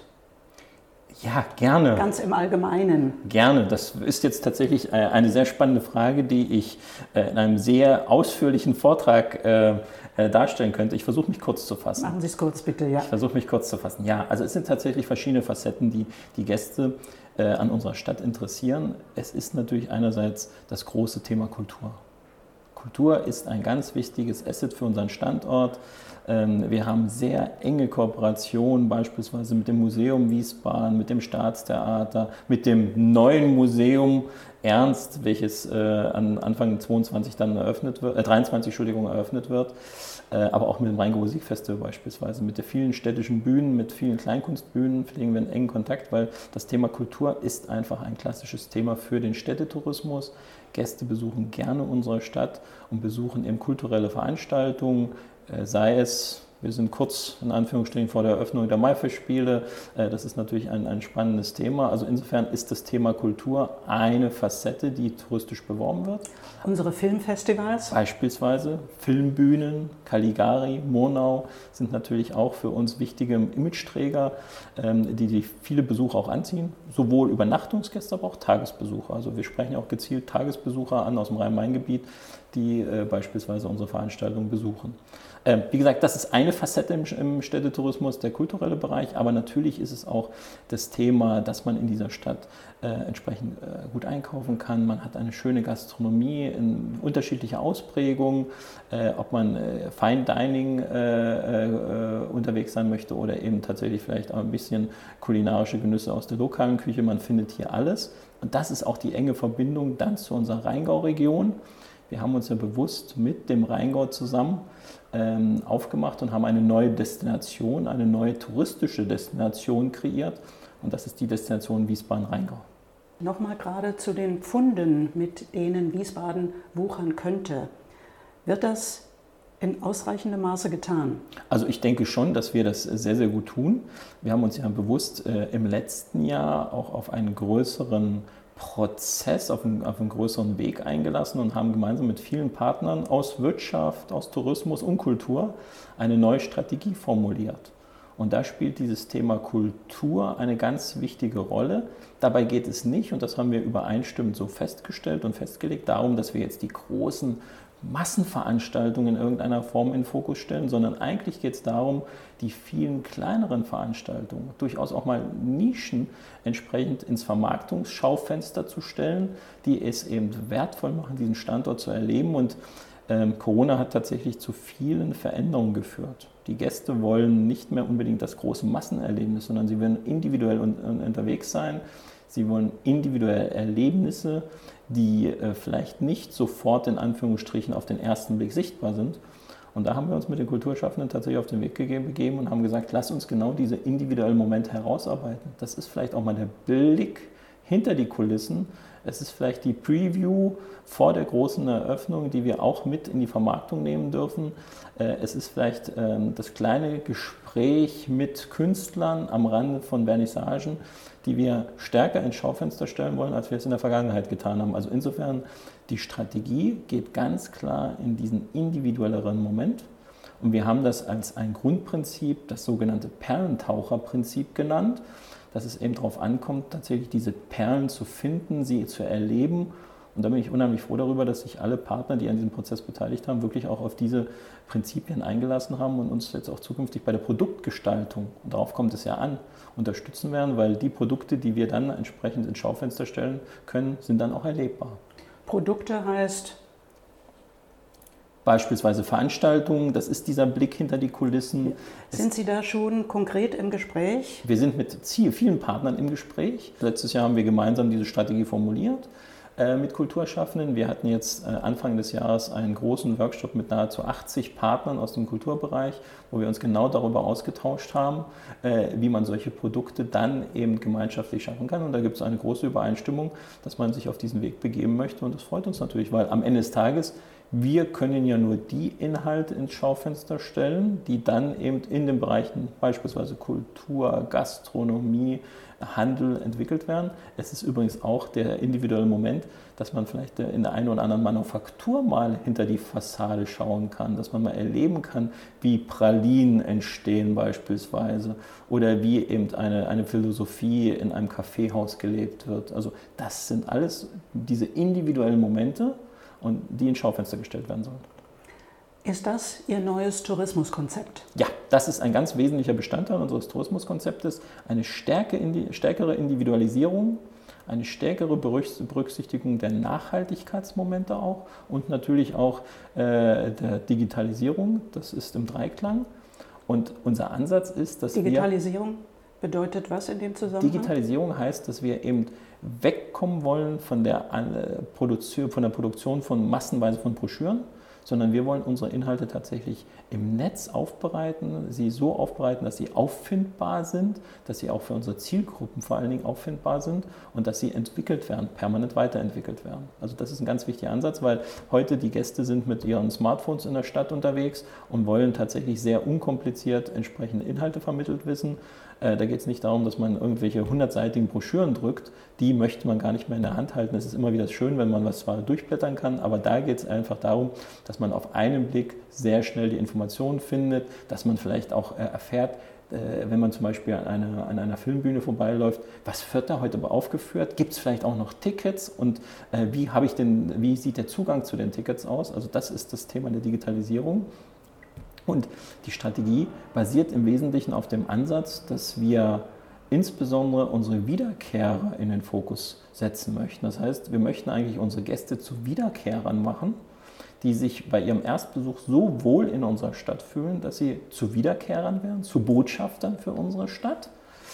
Ja, gerne. Ganz im Allgemeinen. Gerne. Das ist jetzt tatsächlich eine sehr spannende Frage, die ich in einem sehr ausführlichen Vortrag darstellen könnte. Ich versuche mich kurz zu fassen. Machen Sie es kurz, bitte, ja. Ich versuche mich kurz zu fassen. Ja, also es sind tatsächlich verschiedene Facetten, die die Gäste an unserer Stadt interessieren. Es ist natürlich einerseits das große Thema Kultur. Kultur ist ein ganz wichtiges Asset für unseren Standort. Wir haben sehr enge Kooperationen, beispielsweise mit dem Museum Wiesbaden, mit dem Staatstheater, mit dem neuen Museum Ernst, welches äh, an Anfang zweiundzwanzig dann eröffnet wird, äh, dreiundzwanzig Entschuldigung, eröffnet wird, äh, aber auch mit dem Rheingau Musikfestival beispielsweise, mit den vielen städtischen Bühnen, mit vielen Kleinkunstbühnen pflegen wir einen engen Kontakt, weil das Thema Kultur ist einfach ein klassisches Thema für den Städtetourismus. Gäste besuchen gerne unsere Stadt und besuchen eben kulturelle Veranstaltungen, äh, sei es, wir sind kurz in Anführungsstrichen vor der Eröffnung der Maifestspiele. Das ist natürlich ein, ein spannendes Thema. Also insofern ist das Thema Kultur eine Facette, die touristisch beworben wird. Unsere Filmfestivals? Beispielsweise Filmbühnen, Caligari, Murnau sind natürlich auch für uns wichtige Imageträger, die, die viele Besucher auch anziehen. Sowohl Übernachtungsgäste, aber auch Tagesbesucher. Also wir sprechen auch gezielt Tagesbesucher an aus dem Rhein-Main-Gebiet, die äh, beispielsweise unsere Veranstaltungen besuchen. Äh, wie gesagt, das ist eine Facette im, im Städtetourismus, der kulturelle Bereich, aber natürlich ist es auch das Thema, dass man in dieser Stadt äh, entsprechend äh, gut einkaufen kann. Man hat eine schöne Gastronomie in unterschiedlicher Ausprägung, äh, ob man äh, Fine Dining äh, äh, unterwegs sein möchte oder eben tatsächlich vielleicht auch ein bisschen kulinarische Genüsse aus der lokalen Küche. Man findet hier alles. Und das ist auch die enge Verbindung dann zu unserer Rheingau-Region. Wir haben uns ja bewusst mit dem Rheingau zusammen ähm, aufgemacht und haben eine neue Destination, eine neue touristische Destination kreiert. Und das ist die Destination Wiesbaden-Rheingau. Nochmal gerade zu den Pfunden, mit denen Wiesbaden wuchern könnte. Wird das in ausreichendem Maße getan? Also ich denke schon, dass wir das sehr, sehr gut tun. Wir haben uns ja bewusst äh, im letzten Jahr auch auf einen größeren Prozess, auf einen, auf einen größeren Weg eingelassen und haben gemeinsam mit vielen Partnern aus Wirtschaft, aus Tourismus und Kultur eine neue Strategie formuliert. Und da spielt dieses Thema Kultur eine ganz wichtige Rolle. Dabei geht es nicht, und das haben wir übereinstimmend so festgestellt und festgelegt, darum, dass wir jetzt die großen Massenveranstaltungen in irgendeiner Form in den Fokus stellen, sondern eigentlich geht es darum, die vielen kleineren Veranstaltungen, durchaus auch mal Nischen, entsprechend ins Vermarktungsschaufenster zu stellen, die es eben wertvoll machen, diesen Standort zu erleben. Und ähm, Corona hat tatsächlich zu vielen Veränderungen geführt. Die Gäste wollen nicht mehr unbedingt das große Massenerlebnis, sondern sie wollen individuell un- un- unterwegs sein. Sie wollen individuelle Erlebnisse, die äh, vielleicht nicht sofort in Anführungsstrichen auf den ersten Blick sichtbar sind. Und da haben wir uns mit den Kulturschaffenden tatsächlich auf den Weg begeben und haben gesagt, lass uns genau diese individuellen Momente herausarbeiten. Das ist vielleicht auch mal der Blick hinter die Kulissen. Es ist vielleicht die Preview vor der großen Eröffnung, die wir auch mit in die Vermarktung nehmen dürfen. Es ist vielleicht das kleine Gespräch mit Künstlern am Rande von Vernissagen, die wir stärker ins Schaufenster stellen wollen, als wir es in der Vergangenheit getan haben. Also insofern, die Strategie geht ganz klar in diesen individuelleren Moment. Und wir haben das als ein Grundprinzip, das sogenannte Perlentaucherprinzip genannt, dass es eben darauf ankommt, tatsächlich diese Perlen zu finden, sie zu erleben. Und da bin ich unheimlich froh darüber, dass sich alle Partner, die an diesem Prozess beteiligt haben, wirklich auch auf diese Prinzipien eingelassen haben und uns jetzt auch zukünftig bei der Produktgestaltung, und darauf kommt es ja an, unterstützen werden, weil die Produkte, die wir dann entsprechend ins Schaufenster stellen können, sind dann auch erlebbar. Produkte heißt? Beispielsweise Veranstaltungen, das ist dieser Blick hinter die Kulissen. Sind Sie da schon konkret im Gespräch? Wir sind mit vielen Partnern im Gespräch. Letztes Jahr haben wir gemeinsam diese Strategie formuliert äh, mit Kulturschaffenden. Wir hatten jetzt äh, Anfang des Jahres einen großen Workshop mit nahezu achtzig Partnern aus dem Kulturbereich, wo wir uns genau darüber ausgetauscht haben, äh, wie man solche Produkte dann eben gemeinschaftlich schaffen kann. Und da gibt es eine große Übereinstimmung, dass man sich auf diesen Weg begeben möchte. Und das freut uns natürlich, weil am Ende des Tages wir können ja nur die Inhalte ins Schaufenster stellen, die dann eben in den Bereichen beispielsweise Kultur, Gastronomie, Handel entwickelt werden. Es ist übrigens auch der individuelle Moment, dass man vielleicht in der einen oder anderen Manufaktur mal hinter die Fassade schauen kann, dass man mal erleben kann, wie Pralinen entstehen beispielsweise oder wie eben eine, eine Philosophie in einem Kaffeehaus gelebt wird. Also das sind alles diese individuellen Momente, und die ins Schaufenster gestellt werden sollen. Ist das Ihr neues Tourismuskonzept? Ja, das ist ein ganz wesentlicher Bestandteil unseres Tourismuskonzeptes. Eine stärke, stärkere Individualisierung, eine stärkere Berücksichtigung der Nachhaltigkeitsmomente auch und natürlich auch äh, der Digitalisierung. Das ist im Dreiklang. Und unser Ansatz ist, dass Digitalisierung bedeutet was in dem Zusammenhang? Digitalisierung heißt, dass wir eben wegkommen wollen von der, Produktion, von der Produktion von massenweise von Broschüren, sondern wir wollen unsere Inhalte tatsächlich im Netz aufbereiten, sie so aufbereiten, dass sie auffindbar sind, dass sie auch für unsere Zielgruppen vor allen Dingen auffindbar sind und dass sie entwickelt werden, permanent weiterentwickelt werden. Also das ist ein ganz wichtiger Ansatz, weil heute die Gäste sind mit ihren Smartphones in der Stadt unterwegs und wollen tatsächlich sehr unkompliziert entsprechende Inhalte vermittelt wissen. Da geht es nicht darum, dass man irgendwelche hundertseitigen Broschüren drückt, die möchte man gar nicht mehr in der Hand halten. Es ist immer wieder schön, wenn man was zwar durchblättern kann, aber da geht es einfach darum, dass man auf einen Blick sehr schnell die Informationen findet, dass man vielleicht auch erfährt, wenn man zum Beispiel an einer, an einer Filmbühne vorbeiläuft, was wird da heute aufgeführt? Gibt es vielleicht auch noch Tickets und wie, habe ich denn, wie sieht der Zugang zu den Tickets aus? Also das ist das Thema der Digitalisierung. Und die Strategie basiert im Wesentlichen auf dem Ansatz, dass wir insbesondere unsere Wiederkehrer in den Fokus setzen möchten. Das heißt, wir möchten eigentlich unsere Gäste zu Wiederkehrern machen, die sich bei ihrem Erstbesuch so wohl in unserer Stadt fühlen, dass sie zu Wiederkehrern werden, zu Botschaftern für unsere Stadt.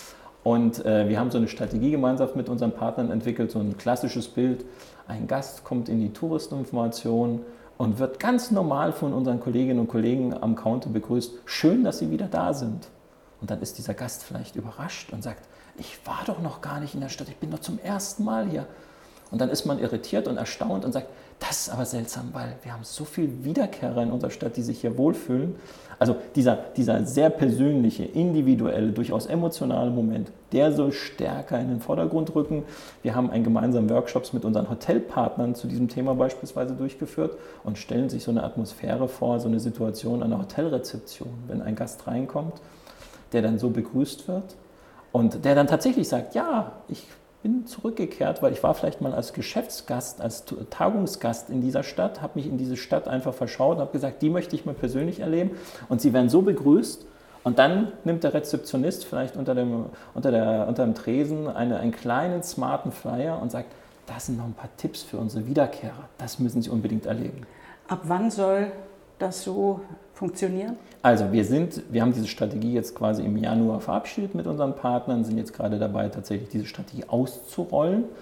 Und äh, wir haben so eine Strategie gemeinsam mit unseren Partnern entwickelt, so ein klassisches Bild. Ein Gast kommt in die Touristeninformation und wird ganz normal von unseren Kolleginnen und Kollegen am Counter begrüßt. Schön, dass Sie wieder da sind. Und dann ist dieser Gast vielleicht überrascht und sagt, ich war doch noch gar nicht in der Stadt, ich bin doch zum ersten Mal hier. Und dann ist man irritiert und erstaunt und sagt, das ist aber seltsam, weil wir haben so viele Wiederkehrer in unserer Stadt, die sich hier wohlfühlen. Also dieser, dieser sehr persönliche, individuelle, durchaus emotionale Moment, der soll stärker in den Vordergrund rücken. Wir haben einen gemeinsamen Workshops mit unseren Hotelpartnern zu diesem Thema beispielsweise durchgeführt und stellen sich so eine Atmosphäre vor, so eine Situation an der Hotelrezeption, wenn ein Gast reinkommt, der dann so begrüßt wird und der dann tatsächlich sagt, ja, ich bin zurückgekehrt, weil ich war vielleicht mal als Geschäftsgast, als Tagungsgast in dieser Stadt, habe mich in diese Stadt einfach verschaut und habe gesagt, die möchte ich mal persönlich erleben. Und sie werden so begrüßt und dann nimmt der Rezeptionist vielleicht unter dem, unter der, unter dem Tresen eine, einen kleinen, smarten Flyer und sagt, das sind noch ein paar Tipps für unsere Wiederkehrer, das müssen Sie unbedingt erleben. Ab wann soll das so funktionieren? Also wir sind, wir haben diese Strategie jetzt quasi im Januar verabschiedet mit unseren Partnern, sind jetzt gerade dabei, tatsächlich diese Strategie auszurollen.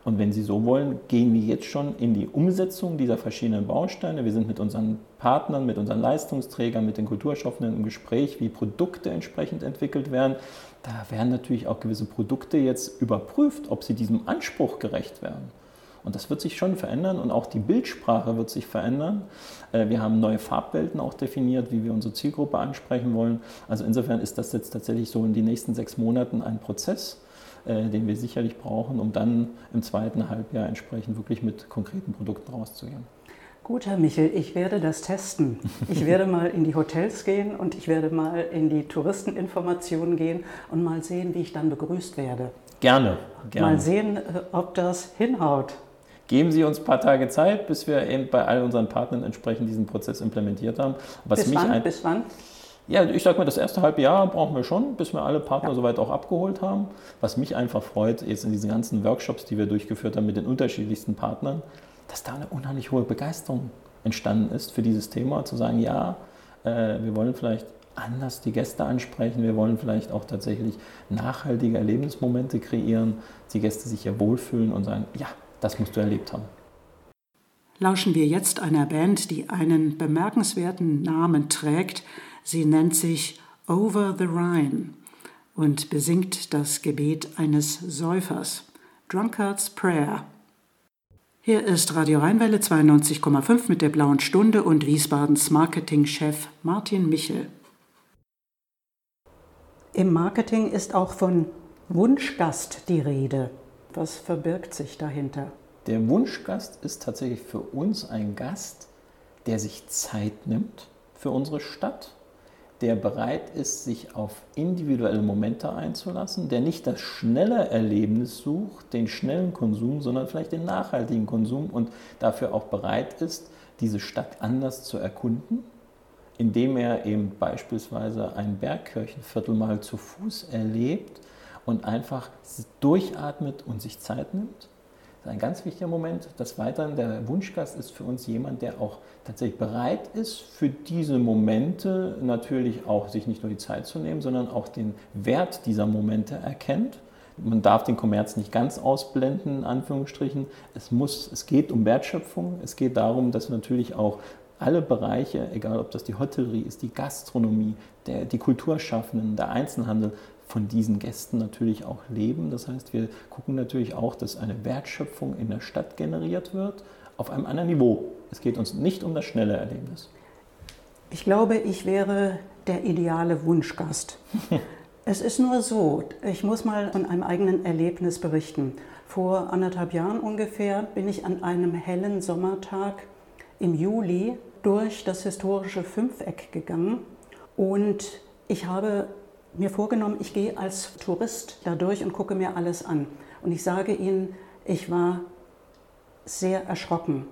Und wenn Sie so wollen, gehen wir jetzt schon in die Umsetzung dieser verschiedenen Bausteine. Wir sind mit unseren Partnern, mit unseren Leistungsträgern, mit den Kulturschaffenden im Gespräch, wie Produkte entsprechend entwickelt werden. Da werden natürlich auch gewisse Produkte jetzt überprüft, ob sie diesem Anspruch gerecht werden. Und das wird sich schon verändern und auch die Bildsprache wird sich verändern. Wir haben neue Farbwelten auch definiert, wie wir unsere Zielgruppe ansprechen wollen. Also insofern ist das jetzt tatsächlich so in den nächsten sechs Monaten ein Prozess, den wir sicherlich brauchen, um dann im zweiten Halbjahr entsprechend wirklich mit konkreten Produkten rauszugehen. Gut, Herr Michel, ich werde das testen. Ich werde mal in die Hotels gehen und ich werde mal in die Touristeninformationen gehen und mal sehen, wie ich dann begrüßt werde. Gerne, gerne. Mal sehen, ob das hinhaut. Geben Sie uns ein paar Tage Zeit, bis wir eben bei all unseren Partnern entsprechend diesen Prozess implementiert haben. Was bis mich wann? Ein, bis wann? Ja, ich sage mal, das erste halbe Jahr brauchen wir schon, bis wir alle Partner ja. soweit auch abgeholt haben. Was mich einfach freut, jetzt in diesen ganzen Workshops, die wir durchgeführt haben mit den unterschiedlichsten Partnern, dass da eine unheimlich hohe Begeisterung entstanden ist für dieses Thema, zu sagen, ja, äh, wir wollen vielleicht anders die Gäste ansprechen, wir wollen vielleicht auch tatsächlich nachhaltige Erlebnismomente kreieren, dass die Gäste sich hier wohlfühlen und sagen, ja, das musst du erlebt haben. Lauschen wir jetzt einer Band, die einen bemerkenswerten Namen trägt. Sie nennt sich Over the Rhine und besingt das Gebet eines Säufers, Drunkard's Prayer. Hier ist Radio Rheinwelle zweiundneunzig Komma fünf mit der Blauen Stunde und Wiesbadens Marketingchef Martin Michel. Im Marketing ist auch von Wunschgast die Rede. Was verbirgt sich dahinter? Der Wunschgast ist tatsächlich für uns ein Gast, der sich Zeit nimmt für unsere Stadt, der bereit ist, sich auf individuelle Momente einzulassen, der nicht das schnelle Erlebnis sucht, den schnellen Konsum, sondern vielleicht den nachhaltigen Konsum und dafür auch bereit ist, diese Stadt anders zu erkunden, indem er eben beispielsweise ein Bergkirchenviertel mal zu Fuß erlebt und einfach durchatmet und sich Zeit nimmt. Das ist ein ganz wichtiger Moment. Des Weiteren, der Wunschgast ist für uns jemand, der auch tatsächlich bereit ist, für diese Momente natürlich auch sich nicht nur die Zeit zu nehmen, sondern auch den Wert dieser Momente erkennt. Man darf den Kommerz nicht ganz ausblenden, in Anführungsstrichen. Es muss, es geht um Wertschöpfung. Es geht darum, dass natürlich auch alle Bereiche, egal ob das die Hotellerie ist, die Gastronomie, der, die Kulturschaffenden, der Einzelhandel, von diesen Gästen natürlich auch leben. Das heißt, wir gucken natürlich auch, dass eine Wertschöpfung in der Stadt generiert wird, auf einem anderen Niveau. Es geht uns nicht um das schnelle Erlebnis. Ich glaube, ich wäre der ideale Wunschgast. Es ist nur so, ich muss mal von einem eigenen Erlebnis berichten. Vor anderthalb Jahren ungefähr bin ich an einem hellen Sommertag im Juli durch das historische Fünfeck gegangen und ich habe mir vorgenommen, ich gehe als Tourist da durch und gucke mir alles an. Und ich sage Ihnen, ich war sehr erschrocken.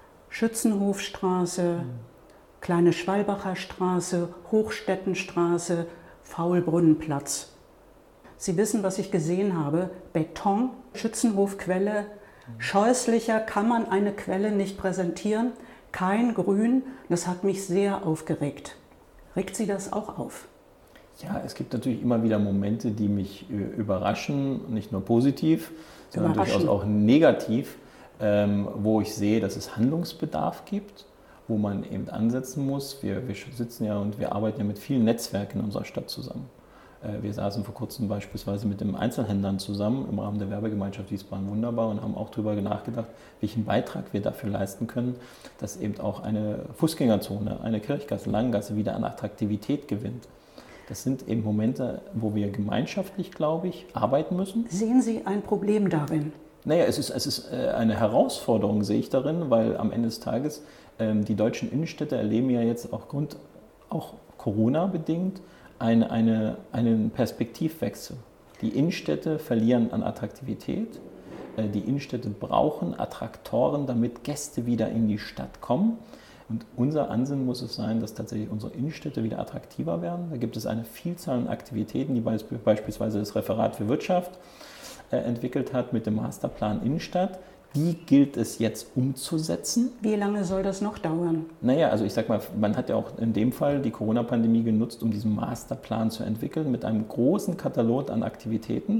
Schützenhofstraße, mhm. Kleine Schwalbacher Straße, Hochstettenstraße, Faulbrunnenplatz. Sie wissen, was ich gesehen habe. Beton, Schützenhofquelle. Mhm. Scheußlicher kann man eine Quelle nicht präsentieren. Kein Grün. Das hat mich sehr aufgeregt. Regt Sie das auch auf? Ja, es gibt natürlich immer wieder Momente, die mich überraschen, nicht nur positiv, sondern durchaus auch negativ, ähm, wo ich sehe, dass es Handlungsbedarf gibt, wo man eben ansetzen muss. Wir, wir sitzen ja und wir arbeiten ja mit vielen Netzwerken in unserer Stadt zusammen. Äh, wir saßen vor kurzem beispielsweise mit den Einzelhändlern zusammen im Rahmen der Werbegemeinschaft Wiesbaden Wunderbar und haben auch darüber nachgedacht, welchen Beitrag wir dafür leisten können, dass eben auch eine Fußgängerzone, eine Kirchgasse, Langgasse wieder an Attraktivität gewinnt. Das sind eben Momente, wo wir gemeinschaftlich, glaube ich, arbeiten müssen. Sehen Sie ein Problem darin? Naja, es ist, es ist eine Herausforderung, sehe ich darin, weil am Ende des Tages ähm, die deutschen Innenstädte erleben ja jetzt aufgrund, auch Corona-bedingt, eine, eine, einen Perspektivwechsel. Die Innenstädte verlieren an Attraktivität. Äh, die Innenstädte brauchen Attraktoren, damit Gäste wieder in die Stadt kommen. Und unser Ansinnen muss es sein, dass tatsächlich unsere Innenstädte wieder attraktiver werden. Da gibt es eine Vielzahl an Aktivitäten, die beispielsweise das Referat für Wirtschaft äh, entwickelt hat mit dem Masterplan Innenstadt. Die gilt es jetzt umzusetzen. Wie lange soll das noch dauern? Naja, also ich sag mal, man hat ja auch in dem Fall die Corona-Pandemie genutzt, um diesen Masterplan zu entwickeln mit einem großen Katalog an Aktivitäten,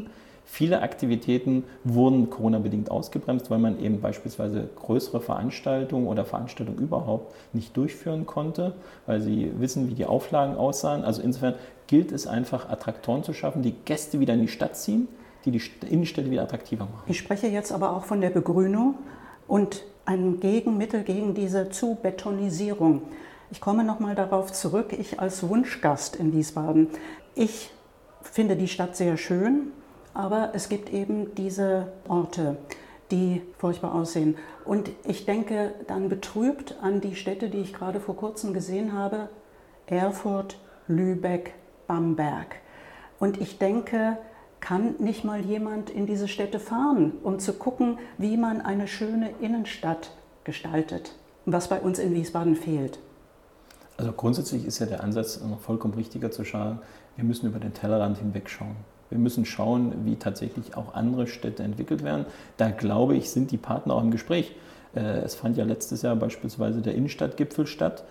Viele Aktivitäten wurden Corona-bedingt ausgebremst, weil man eben beispielsweise größere Veranstaltungen oder Veranstaltungen überhaupt nicht durchführen konnte, weil sie wissen, wie die Auflagen aussahen. Also insofern gilt es einfach, Attraktoren zu schaffen, die Gäste wieder in die Stadt ziehen, die die Innenstädte wieder attraktiver machen. Ich spreche jetzt aber auch von der Begrünung und ein Gegenmittel gegen diese Zubetonisierung. Ich komme noch mal darauf zurück, ich als Wunschgast in Wiesbaden. Ich finde die Stadt sehr schön, aber es gibt eben diese Orte, die furchtbar aussehen. Und ich denke dann betrübt an die Städte, die ich gerade vor kurzem gesehen habe, Erfurt, Lübeck, Bamberg. Und ich denke, kann nicht mal jemand in diese Städte fahren, um zu gucken, wie man eine schöne Innenstadt gestaltet, was bei uns in Wiesbaden fehlt? Also grundsätzlich ist ja der Ansatz noch vollkommen richtiger zu schauen, wir müssen über den Tellerrand hinwegschauen. Wir müssen schauen, wie tatsächlich auch andere Städte entwickelt werden. Da glaube ich, sind die Partner auch im Gespräch. Es fand ja letztes Jahr beispielsweise der Innenstadtgipfel statt,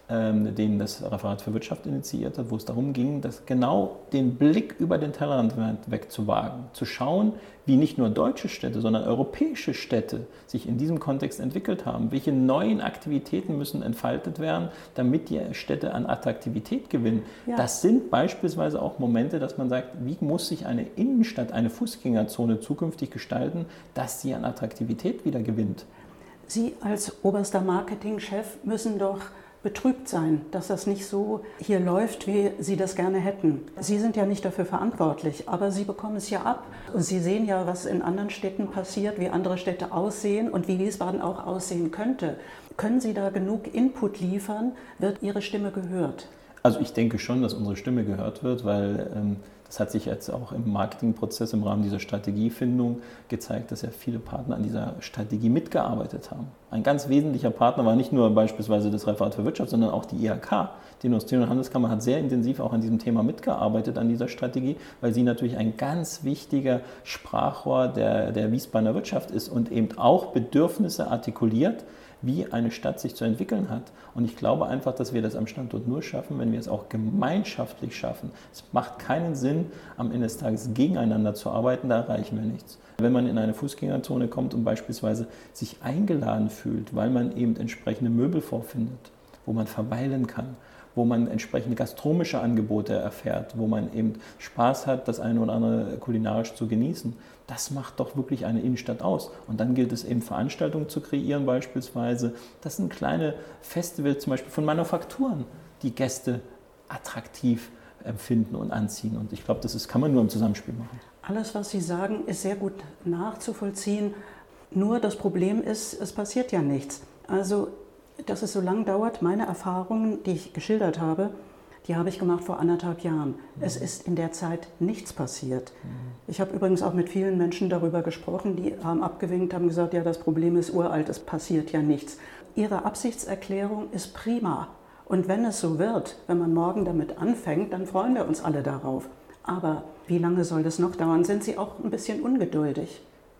den das Referat für Wirtschaft initiiert hat, wo es darum ging, dass genau den Blick über den Tellerrand wegzuwagen, zu schauen, wie nicht nur deutsche Städte, sondern europäische Städte sich in diesem Kontext entwickelt haben. Welche neuen Aktivitäten müssen entfaltet werden, damit die Städte an Attraktivität gewinnen. Ja. Das sind beispielsweise auch Momente, dass man sagt, wie muss sich eine Innenstadt, eine Fußgängerzone zukünftig gestalten, dass sie an Attraktivität wieder gewinnt. Sie als oberster Marketingchef müssen doch betrübt sein, dass das nicht so hier läuft, wie Sie das gerne hätten. Sie sind ja nicht dafür verantwortlich, aber Sie bekommen es ja ab. Und Sie sehen ja, was in anderen Städten passiert, wie andere Städte aussehen und wie Wiesbaden auch aussehen könnte. Können Sie da genug Input liefern? Wird Ihre Stimme gehört? Also ich denke schon, dass unsere Stimme gehört wird, weil ähm, das hat sich jetzt auch im Marketingprozess im Rahmen dieser Strategiefindung gezeigt, dass ja viele Partner an dieser Strategie mitgearbeitet haben. Ein ganz wesentlicher Partner war nicht nur beispielsweise das Referat für Wirtschaft, sondern auch die I H K. Die Industrie- und Handelskammer hat sehr intensiv auch an diesem Thema mitgearbeitet, an dieser Strategie, weil sie natürlich ein ganz wichtiger Sprachrohr der, der Wiesbadener Wirtschaft ist und eben auch Bedürfnisse artikuliert, wie eine Stadt sich zu entwickeln hat. Und ich glaube einfach, dass wir das am Standort nur schaffen, wenn wir es auch gemeinschaftlich schaffen. Es macht keinen Sinn, am Ende des Tages gegeneinander zu arbeiten, da erreichen wir nichts. Wenn man in eine Fußgängerzone kommt und beispielsweise sich eingeladen fühlt, weil man eben entsprechende Möbel vorfindet, wo man verweilen kann, wo man entsprechende gastronomische Angebote erfährt, wo man eben Spaß hat, das eine oder andere kulinarisch zu genießen. Das macht doch wirklich eine Innenstadt aus. Und dann gilt es eben, Veranstaltungen zu kreieren beispielsweise. Das sind kleine Festivals zum Beispiel von Manufakturen, die Gäste attraktiv empfinden und anziehen. Und ich glaube, das ist, kann man nur im Zusammenspiel machen. Alles, was Sie sagen, ist sehr gut nachzuvollziehen. Nur das Problem ist, es passiert ja nichts. Also dass es so lang dauert, meine Erfahrungen, die ich geschildert habe, die habe ich gemacht vor anderthalb Jahren. Mhm. Es ist in der Zeit nichts passiert. Mhm. Ich habe übrigens auch mit vielen Menschen darüber gesprochen, die haben abgewinkt, haben gesagt, ja, das Problem ist uralt, es passiert ja nichts. Ihre Absichtserklärung ist prima. Und wenn es so wird, wenn man morgen damit anfängt, dann freuen wir uns alle darauf. Aber wie lange soll das noch dauern? Sind Sie auch ein bisschen ungeduldig?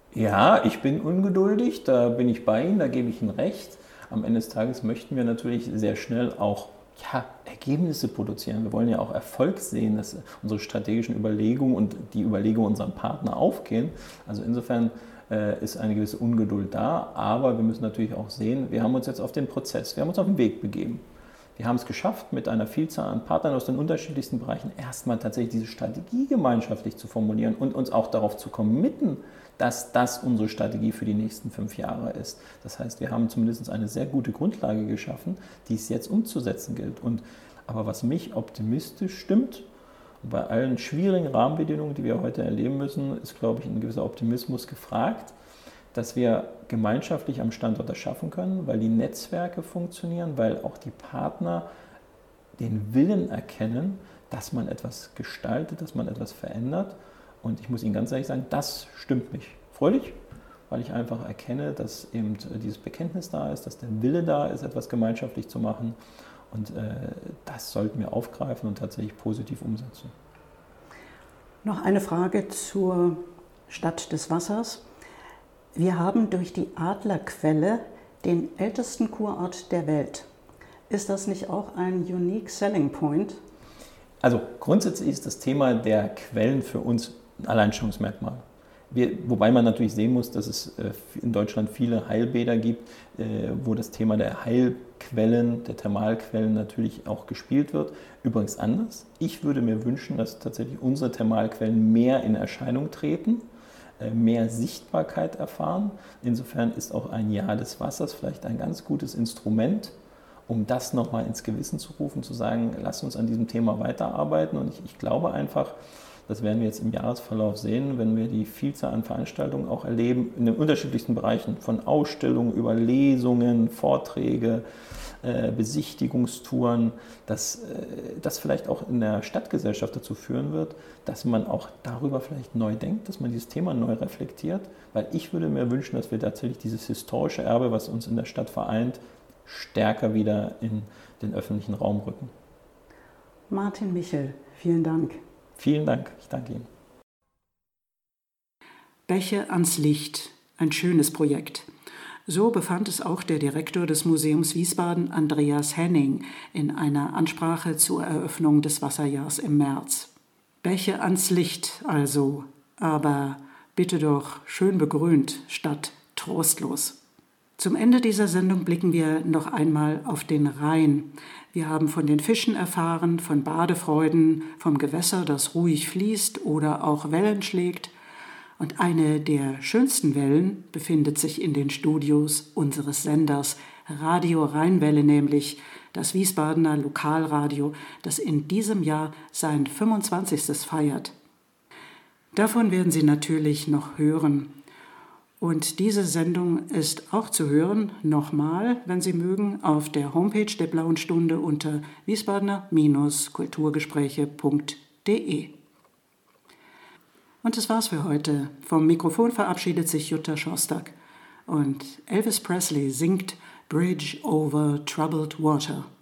Ja, ich bin ungeduldig, da bin ich bei Ihnen, da gebe ich Ihnen recht. Am Ende des Tages möchten wir natürlich sehr schnell auch ja, Ergebnisse produzieren. Wir wollen ja auch Erfolg sehen, dass unsere strategischen Überlegungen und die Überlegungen unserer Partner aufgehen. Also insofern äh, ist eine gewisse Ungeduld da, aber wir müssen natürlich auch sehen, wir haben uns jetzt auf den Prozess, wir haben uns auf den Weg begeben. Wir haben es geschafft, mit einer Vielzahl an Partnern aus den unterschiedlichsten Bereichen erstmal tatsächlich diese Strategie gemeinschaftlich zu formulieren und uns auch darauf zu committen, dass das unsere Strategie für die nächsten fünf Jahre ist. Das heißt, wir haben zumindest eine sehr gute Grundlage geschaffen, die es jetzt umzusetzen gilt. Und, aber was mich optimistisch stimmt, bei allen schwierigen Rahmenbedingungen, die wir heute erleben müssen, ist, glaube ich, ein gewisser Optimismus gefragt, dass wir gemeinschaftlich am Standort das schaffen können, weil die Netzwerke funktionieren, weil auch die Partner den Willen erkennen, dass man etwas gestaltet, dass man etwas verändert. Und ich muss Ihnen ganz ehrlich sagen, das stimmt mich fröhlich, weil ich einfach erkenne, dass eben dieses Bekenntnis da ist, dass der Wille da ist, etwas gemeinschaftlich zu machen. Und äh, das sollten wir aufgreifen und tatsächlich positiv umsetzen. Noch eine Frage zur Stadt des Wassers. Wir haben durch die Adlerquelle den ältesten Kurort der Welt. Ist das nicht auch ein unique selling point? Also grundsätzlich ist das Thema der Quellen für uns ein Alleinstellungsmerkmal. Wir, wobei man natürlich sehen muss, dass es in Deutschland viele Heilbäder gibt, wo das Thema der Heilquellen, der Thermalquellen natürlich auch gespielt wird. Übrigens anders. Ich würde mir wünschen, dass tatsächlich unsere Thermalquellen mehr in Erscheinung treten, mehr Sichtbarkeit erfahren. Insofern ist auch ein Jahr des Wassers vielleicht ein ganz gutes Instrument, um das nochmal ins Gewissen zu rufen, zu sagen, lass uns an diesem Thema weiterarbeiten. Und ich, ich glaube einfach, das werden wir jetzt im Jahresverlauf sehen, wenn wir die Vielzahl an Veranstaltungen auch erleben, in den unterschiedlichsten Bereichen, von Ausstellungen über Lesungen, Vorträge, äh, Besichtigungstouren, dass äh, das vielleicht auch in der Stadtgesellschaft dazu führen wird, dass man auch darüber vielleicht neu denkt, dass man dieses Thema neu reflektiert, weil ich würde mir wünschen, dass wir tatsächlich dieses historische Erbe, was uns in der Stadt vereint, stärker wieder in den öffentlichen Raum rücken. Martin Michel, vielen Dank. Vielen Dank, ich danke Ihnen. Bäche ans Licht, ein schönes Projekt. So befand es auch der Direktor des Museums Wiesbaden, Andreas Henning, in einer Ansprache zur Eröffnung des Wasserjahrs im März. Bäche ans Licht also, aber bitte doch schön begrünt statt trostlos. Zum Ende dieser Sendung blicken wir noch einmal auf den Rhein. Wir haben von den Fischen erfahren, von Badefreuden, vom Gewässer, das ruhig fließt oder auch Wellen schlägt. Und eine der schönsten Wellen befindet sich in den Studios unseres Senders, Radio Rheinwelle nämlich, das Wiesbadener Lokalradio, das in diesem Jahr sein fünfundzwanzigstes feiert. Davon werden Sie natürlich noch hören. Und diese Sendung ist auch zu hören, nochmal, wenn Sie mögen, auf der Homepage der Blauen Stunde unter wiesbadener Kulturgespräche punkt de. Und das war's für heute. Vom Mikrofon verabschiedet sich Jutta Schostak. Und Elvis Presley singt Bridge over Troubled Water.